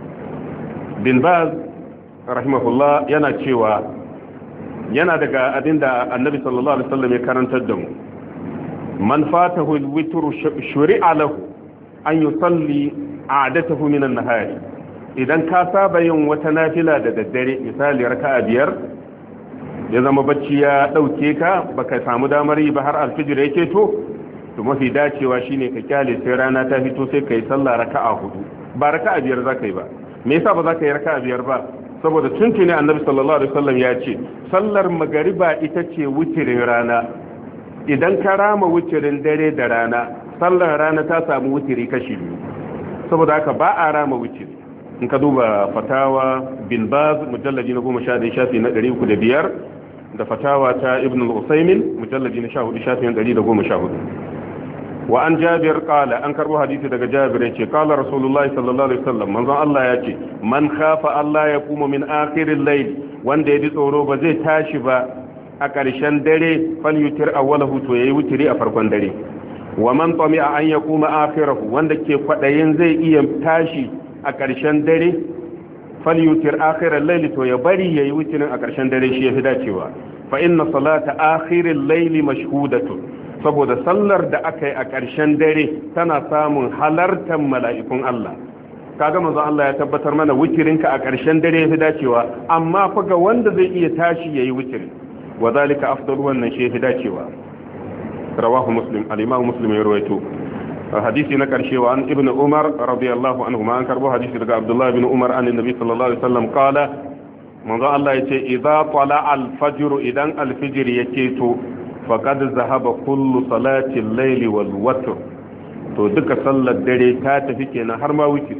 bin Baz rahimahullah yana cewa yana daga abinda annabi sallallahu alaihi wasallam ya karantar da mu man fatahu al-witru shuri'a lahu an yusalli a'datahu min an-nahari idan ka saba yin wata nafila da daddare misali raka'a biyar ya zama bacci ya dauke ka baka samu damar yi ba har alfijir yake to to mafi dacewa shine ka kyale sai rana ta fito sai kai sallah raka'a hudu ba raka'a biyar zaka yi ba me yasa ba zaka yi raka'a biyar ba saboda tuntuni annabi sallallahu alaihi wasallam ya ce sallar magariba ita ce wutirin rana idan ka rama wutirin dare da rana sallar rana ta samu wutiri kashi biyu saboda haka ba a rama wutiri in ka duba fatawa bin baz mujallaji na goma sha ɗaya shafi na ɗari uku da biyar da fatawa ta ibn al-usaymin mujallaji na sha hudu shafi na ɗari da goma sha hudu wa an jabir qala an karbo hadisi daga jabir yace qala rasulullahi sallallahu alaihi wasallam manzon Allah yace man khafa Allah ya kuma min akhiril layl wanda yaji tsoro ba zai tashi ba a ƙarshen dare fal yutir awwalahu to yayi wutiri a farkon dare wa man tami'a an yaquma akhirahu wanda ke kwadayin zai iya tashi a ƙarshen dare fal yutir akhiral layl to ya bari yayi wutirin a ƙarshen dare shi yafi dacewa fa inna salata akhiril layl mashhudatun saboda sallar da aka yi a ƙarshen dare tana samun halartar mala'ikun Allah kaga manzon Allah ya tabbatar mana wutirinka a ƙarshen dare ya fi dacewa amma fa ga wanda zai iya tashi yayi wutiri wa zalika afdalu wannan shi ya fi dacewa rawahu muslim al-imam muslim ya rawaito hadisi na karshe wa an ibnu umar radiyallahu anhu ma an karbo hadisi daga abdullah ibn umar an annabi sallallahu alaihi wasallam qala manzon Allah yace idza tala al-fajr idan al-fajr yake to faƙad zahaba kullu salatin laili wal watr to duka sallar dare ta tafi kenan har ma witri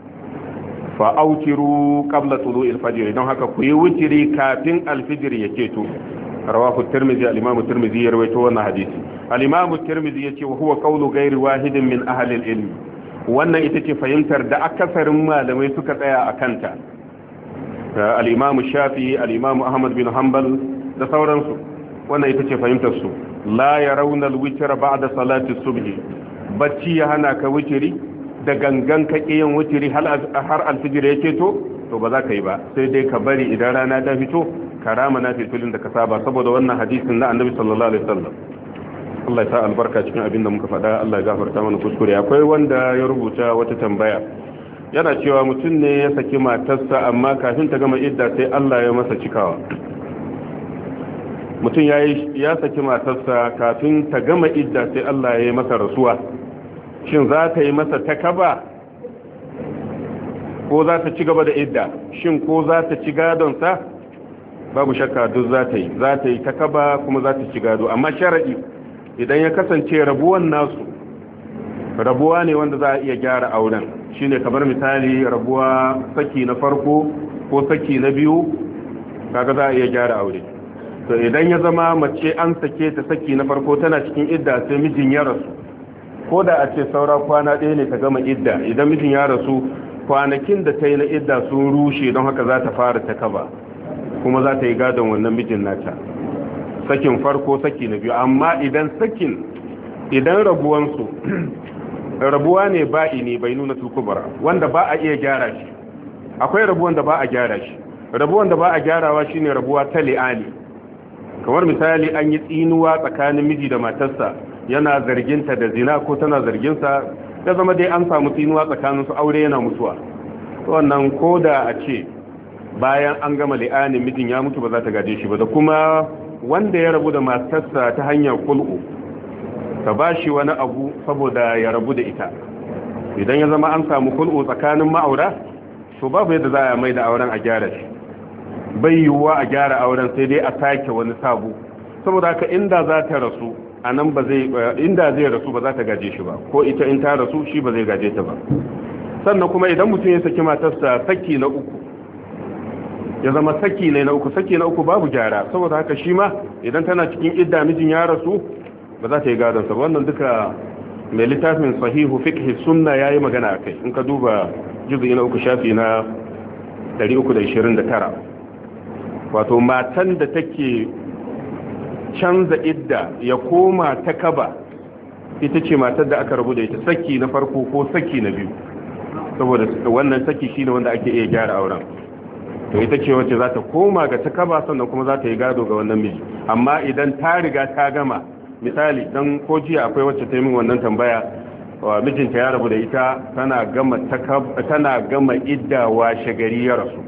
fa autiru qabla tulu'il fajr don haka ku yi witri kafin alfijir yake to rawahu tirmidhi al-imam tirmidhi ya rawaito wannan hadisi al-imam tirmidhi yace wa huwa qawlu ghairi wahidin min ahli al-ilm wannan ita ce fahimtar da akasarin malamai suka tsaya a kanta al-imam shafi'i al-imam ahmad bin hanbal da sauransu wannan ita ce fahimtar su la yarawna al-witra ba'da salati subhi bacci ya hana ka witri da gangan ka yin witri har al-fajr yake to to ba za ka yi ba sai dai ka bari idan rana ta fito karama na filin da ka saba saboda wannan hadisin na annabi sallallahu alaihi wasallam Allah ya sa albarka cikin abin da muka faɗa Allah ya gafarta mana kuskure akwai wanda ya rubuta wata tambaya yana cewa mutum ne ya saki matarsa amma kafin ta gama idda sai Allah ya masa cikawa mutum ya saki matarsa kafin ta gama idda sai Allah ya yi masa rasuwa shin za ta yi masa takaba ko za ta ci gaba da idda shin ko za ta ci gadonsa babu shakka duk za ta yi za ta yi ta kaba kuma za ta ci gado, amma sharadi idan ya kasance rabuwan nasu rabuwa ne wanda za a iya gyara auren, shine kamar misali rabuwa saki na farko ko saki na biyu, kaga za a iya gyara aure. to idan ya zama mace an sake ta saki na farko tana cikin idda sai mijin ya rasu, ko da a ce saura kwana ɗaya ne ta gama idda, idan mijin ya rasu kwanakin da ta yi na idda sun rushe, don haka za ta fara ta kaba kuma za ta yi gadon wannan mijin nata, sakin farko saki na biyu. amma idan sakin idan rabuwansu rabuwa ne ba'i ne bai nuna tukubara wanda ba a iya gyara shi, akwai rabuwan da ba a gyara shi. rabuwan da ba a gyarawa shine rabuwa ta li'ani, kamar misali an yi tsinuwa tsakanin miji da matarsa, yana zarginta da zina ko tana zarginsa, ya zama dai an samu tsinuwa tsakanin su, aure yana mutuwa. wannan ko da a ce bayan an gama li'anin mijin ya mutu ba za ta gaje shi ba. da kuma wanda ya rabu da matarsa ta hanyar kul'u, ka ba shi wani abu saboda ya rabu da ita, idan ya zama an samu kul'u tsakanin ma'aura, to babu yadda za a mai da auren a gyara shi, bai yiwuwa a gyara auren sai dai a sake wani sabu. saboda haka inda za ta rasu a nan ba zai inda zai rasu ba za ta gaje shi ba, ko ita in ta rasu shi ba zai gaje ta ba. sannan kuma idan mutum ya saki matarsa saki na uku, ya zama saki ne na uku, saki na uku babu gyara, saboda haka shi ma idan tana cikin idda mijin ya rasu ba za ta yi gadon sa. wannan duka mai littafin sahihu fiqh sunna yayi magana akai, in ka duba juz'i na uku shafi na ɗari uku da ishirin da tara. wato matan da take canza idda ya koma ta kaba ita ce matar da aka rabu da ita saki na farko ko saki na biyu, saboda wannan saki shine wanda ake iya gyara auren. to ita ce wacce za ta koma ga ta kaba, sannan kuma za ta yi gado ga wannan miji. amma idan ta riga ta gama, misali dan ko jiya akwai wacce ta yi min wannan tambaya, wa mijinta ya rabu da ita tana gama tana gama idda washe gari ya rasu.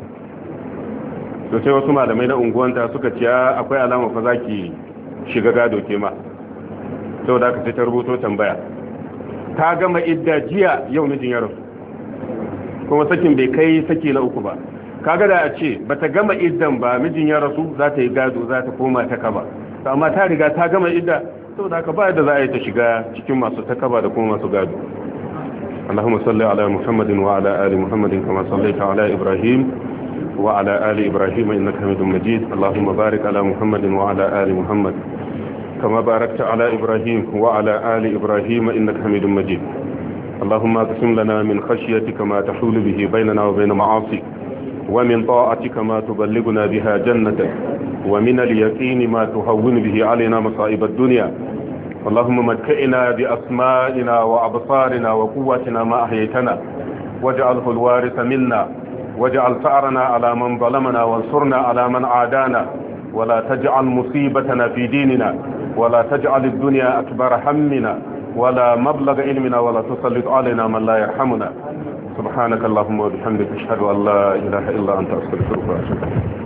to sai wasu malamai na unguwanta suka ce akwai alama fa zaki shiga gado ke ma, saboda aka sai ta rubuto tambaya, ta gama idda jiya yau mijin ya rasu, kuma sakin bai kai saki na uku ba. kaga da a ce bata gama iddan ba mijin ya rasu, za ta yi gado, za ta koma ta kaba. amma ta riga ta gama idda, saboda haka ba da za a yi ta shiga cikin masu takaba da kuma masu gado. Allahumma salli ala Muhammadin wa ala ali Muhammadin kama sallaita ala Ibrahim wa ala ali Ibrahim innaka Hamidum Majid. Allahumma barik ala Muhammadin wa ala ali Muhammad kama barakta ala Ibrahim wa ala ali Ibrahim innaka Hamidum Majid. اللهم اقسم لنا من خشيتك ما تحول به بيننا وبين معاصيك، ومن طاعتك ما تبلغنا بها جنتك، ومن اليقين ما تهون به علينا مصائب الدنيا. اللهم متكئنا بأسمائنا وأبصارنا وقوتنا ما أحييتنا، واجعله الوارث منا، واجعل ثأرنا على من ظلمنا، وانصرنا على من عادانا، ولا تجعل مصيبتنا في ديننا، ولا تجعل الدنيا أكبر همنا ولا مبلغ علمنا، ولا تسلط علينا من لا يرحمنا. سبحانك اللهم وبحمدك أشهد أن لا إله إلا أنت أستغفرك وأتوب إليك.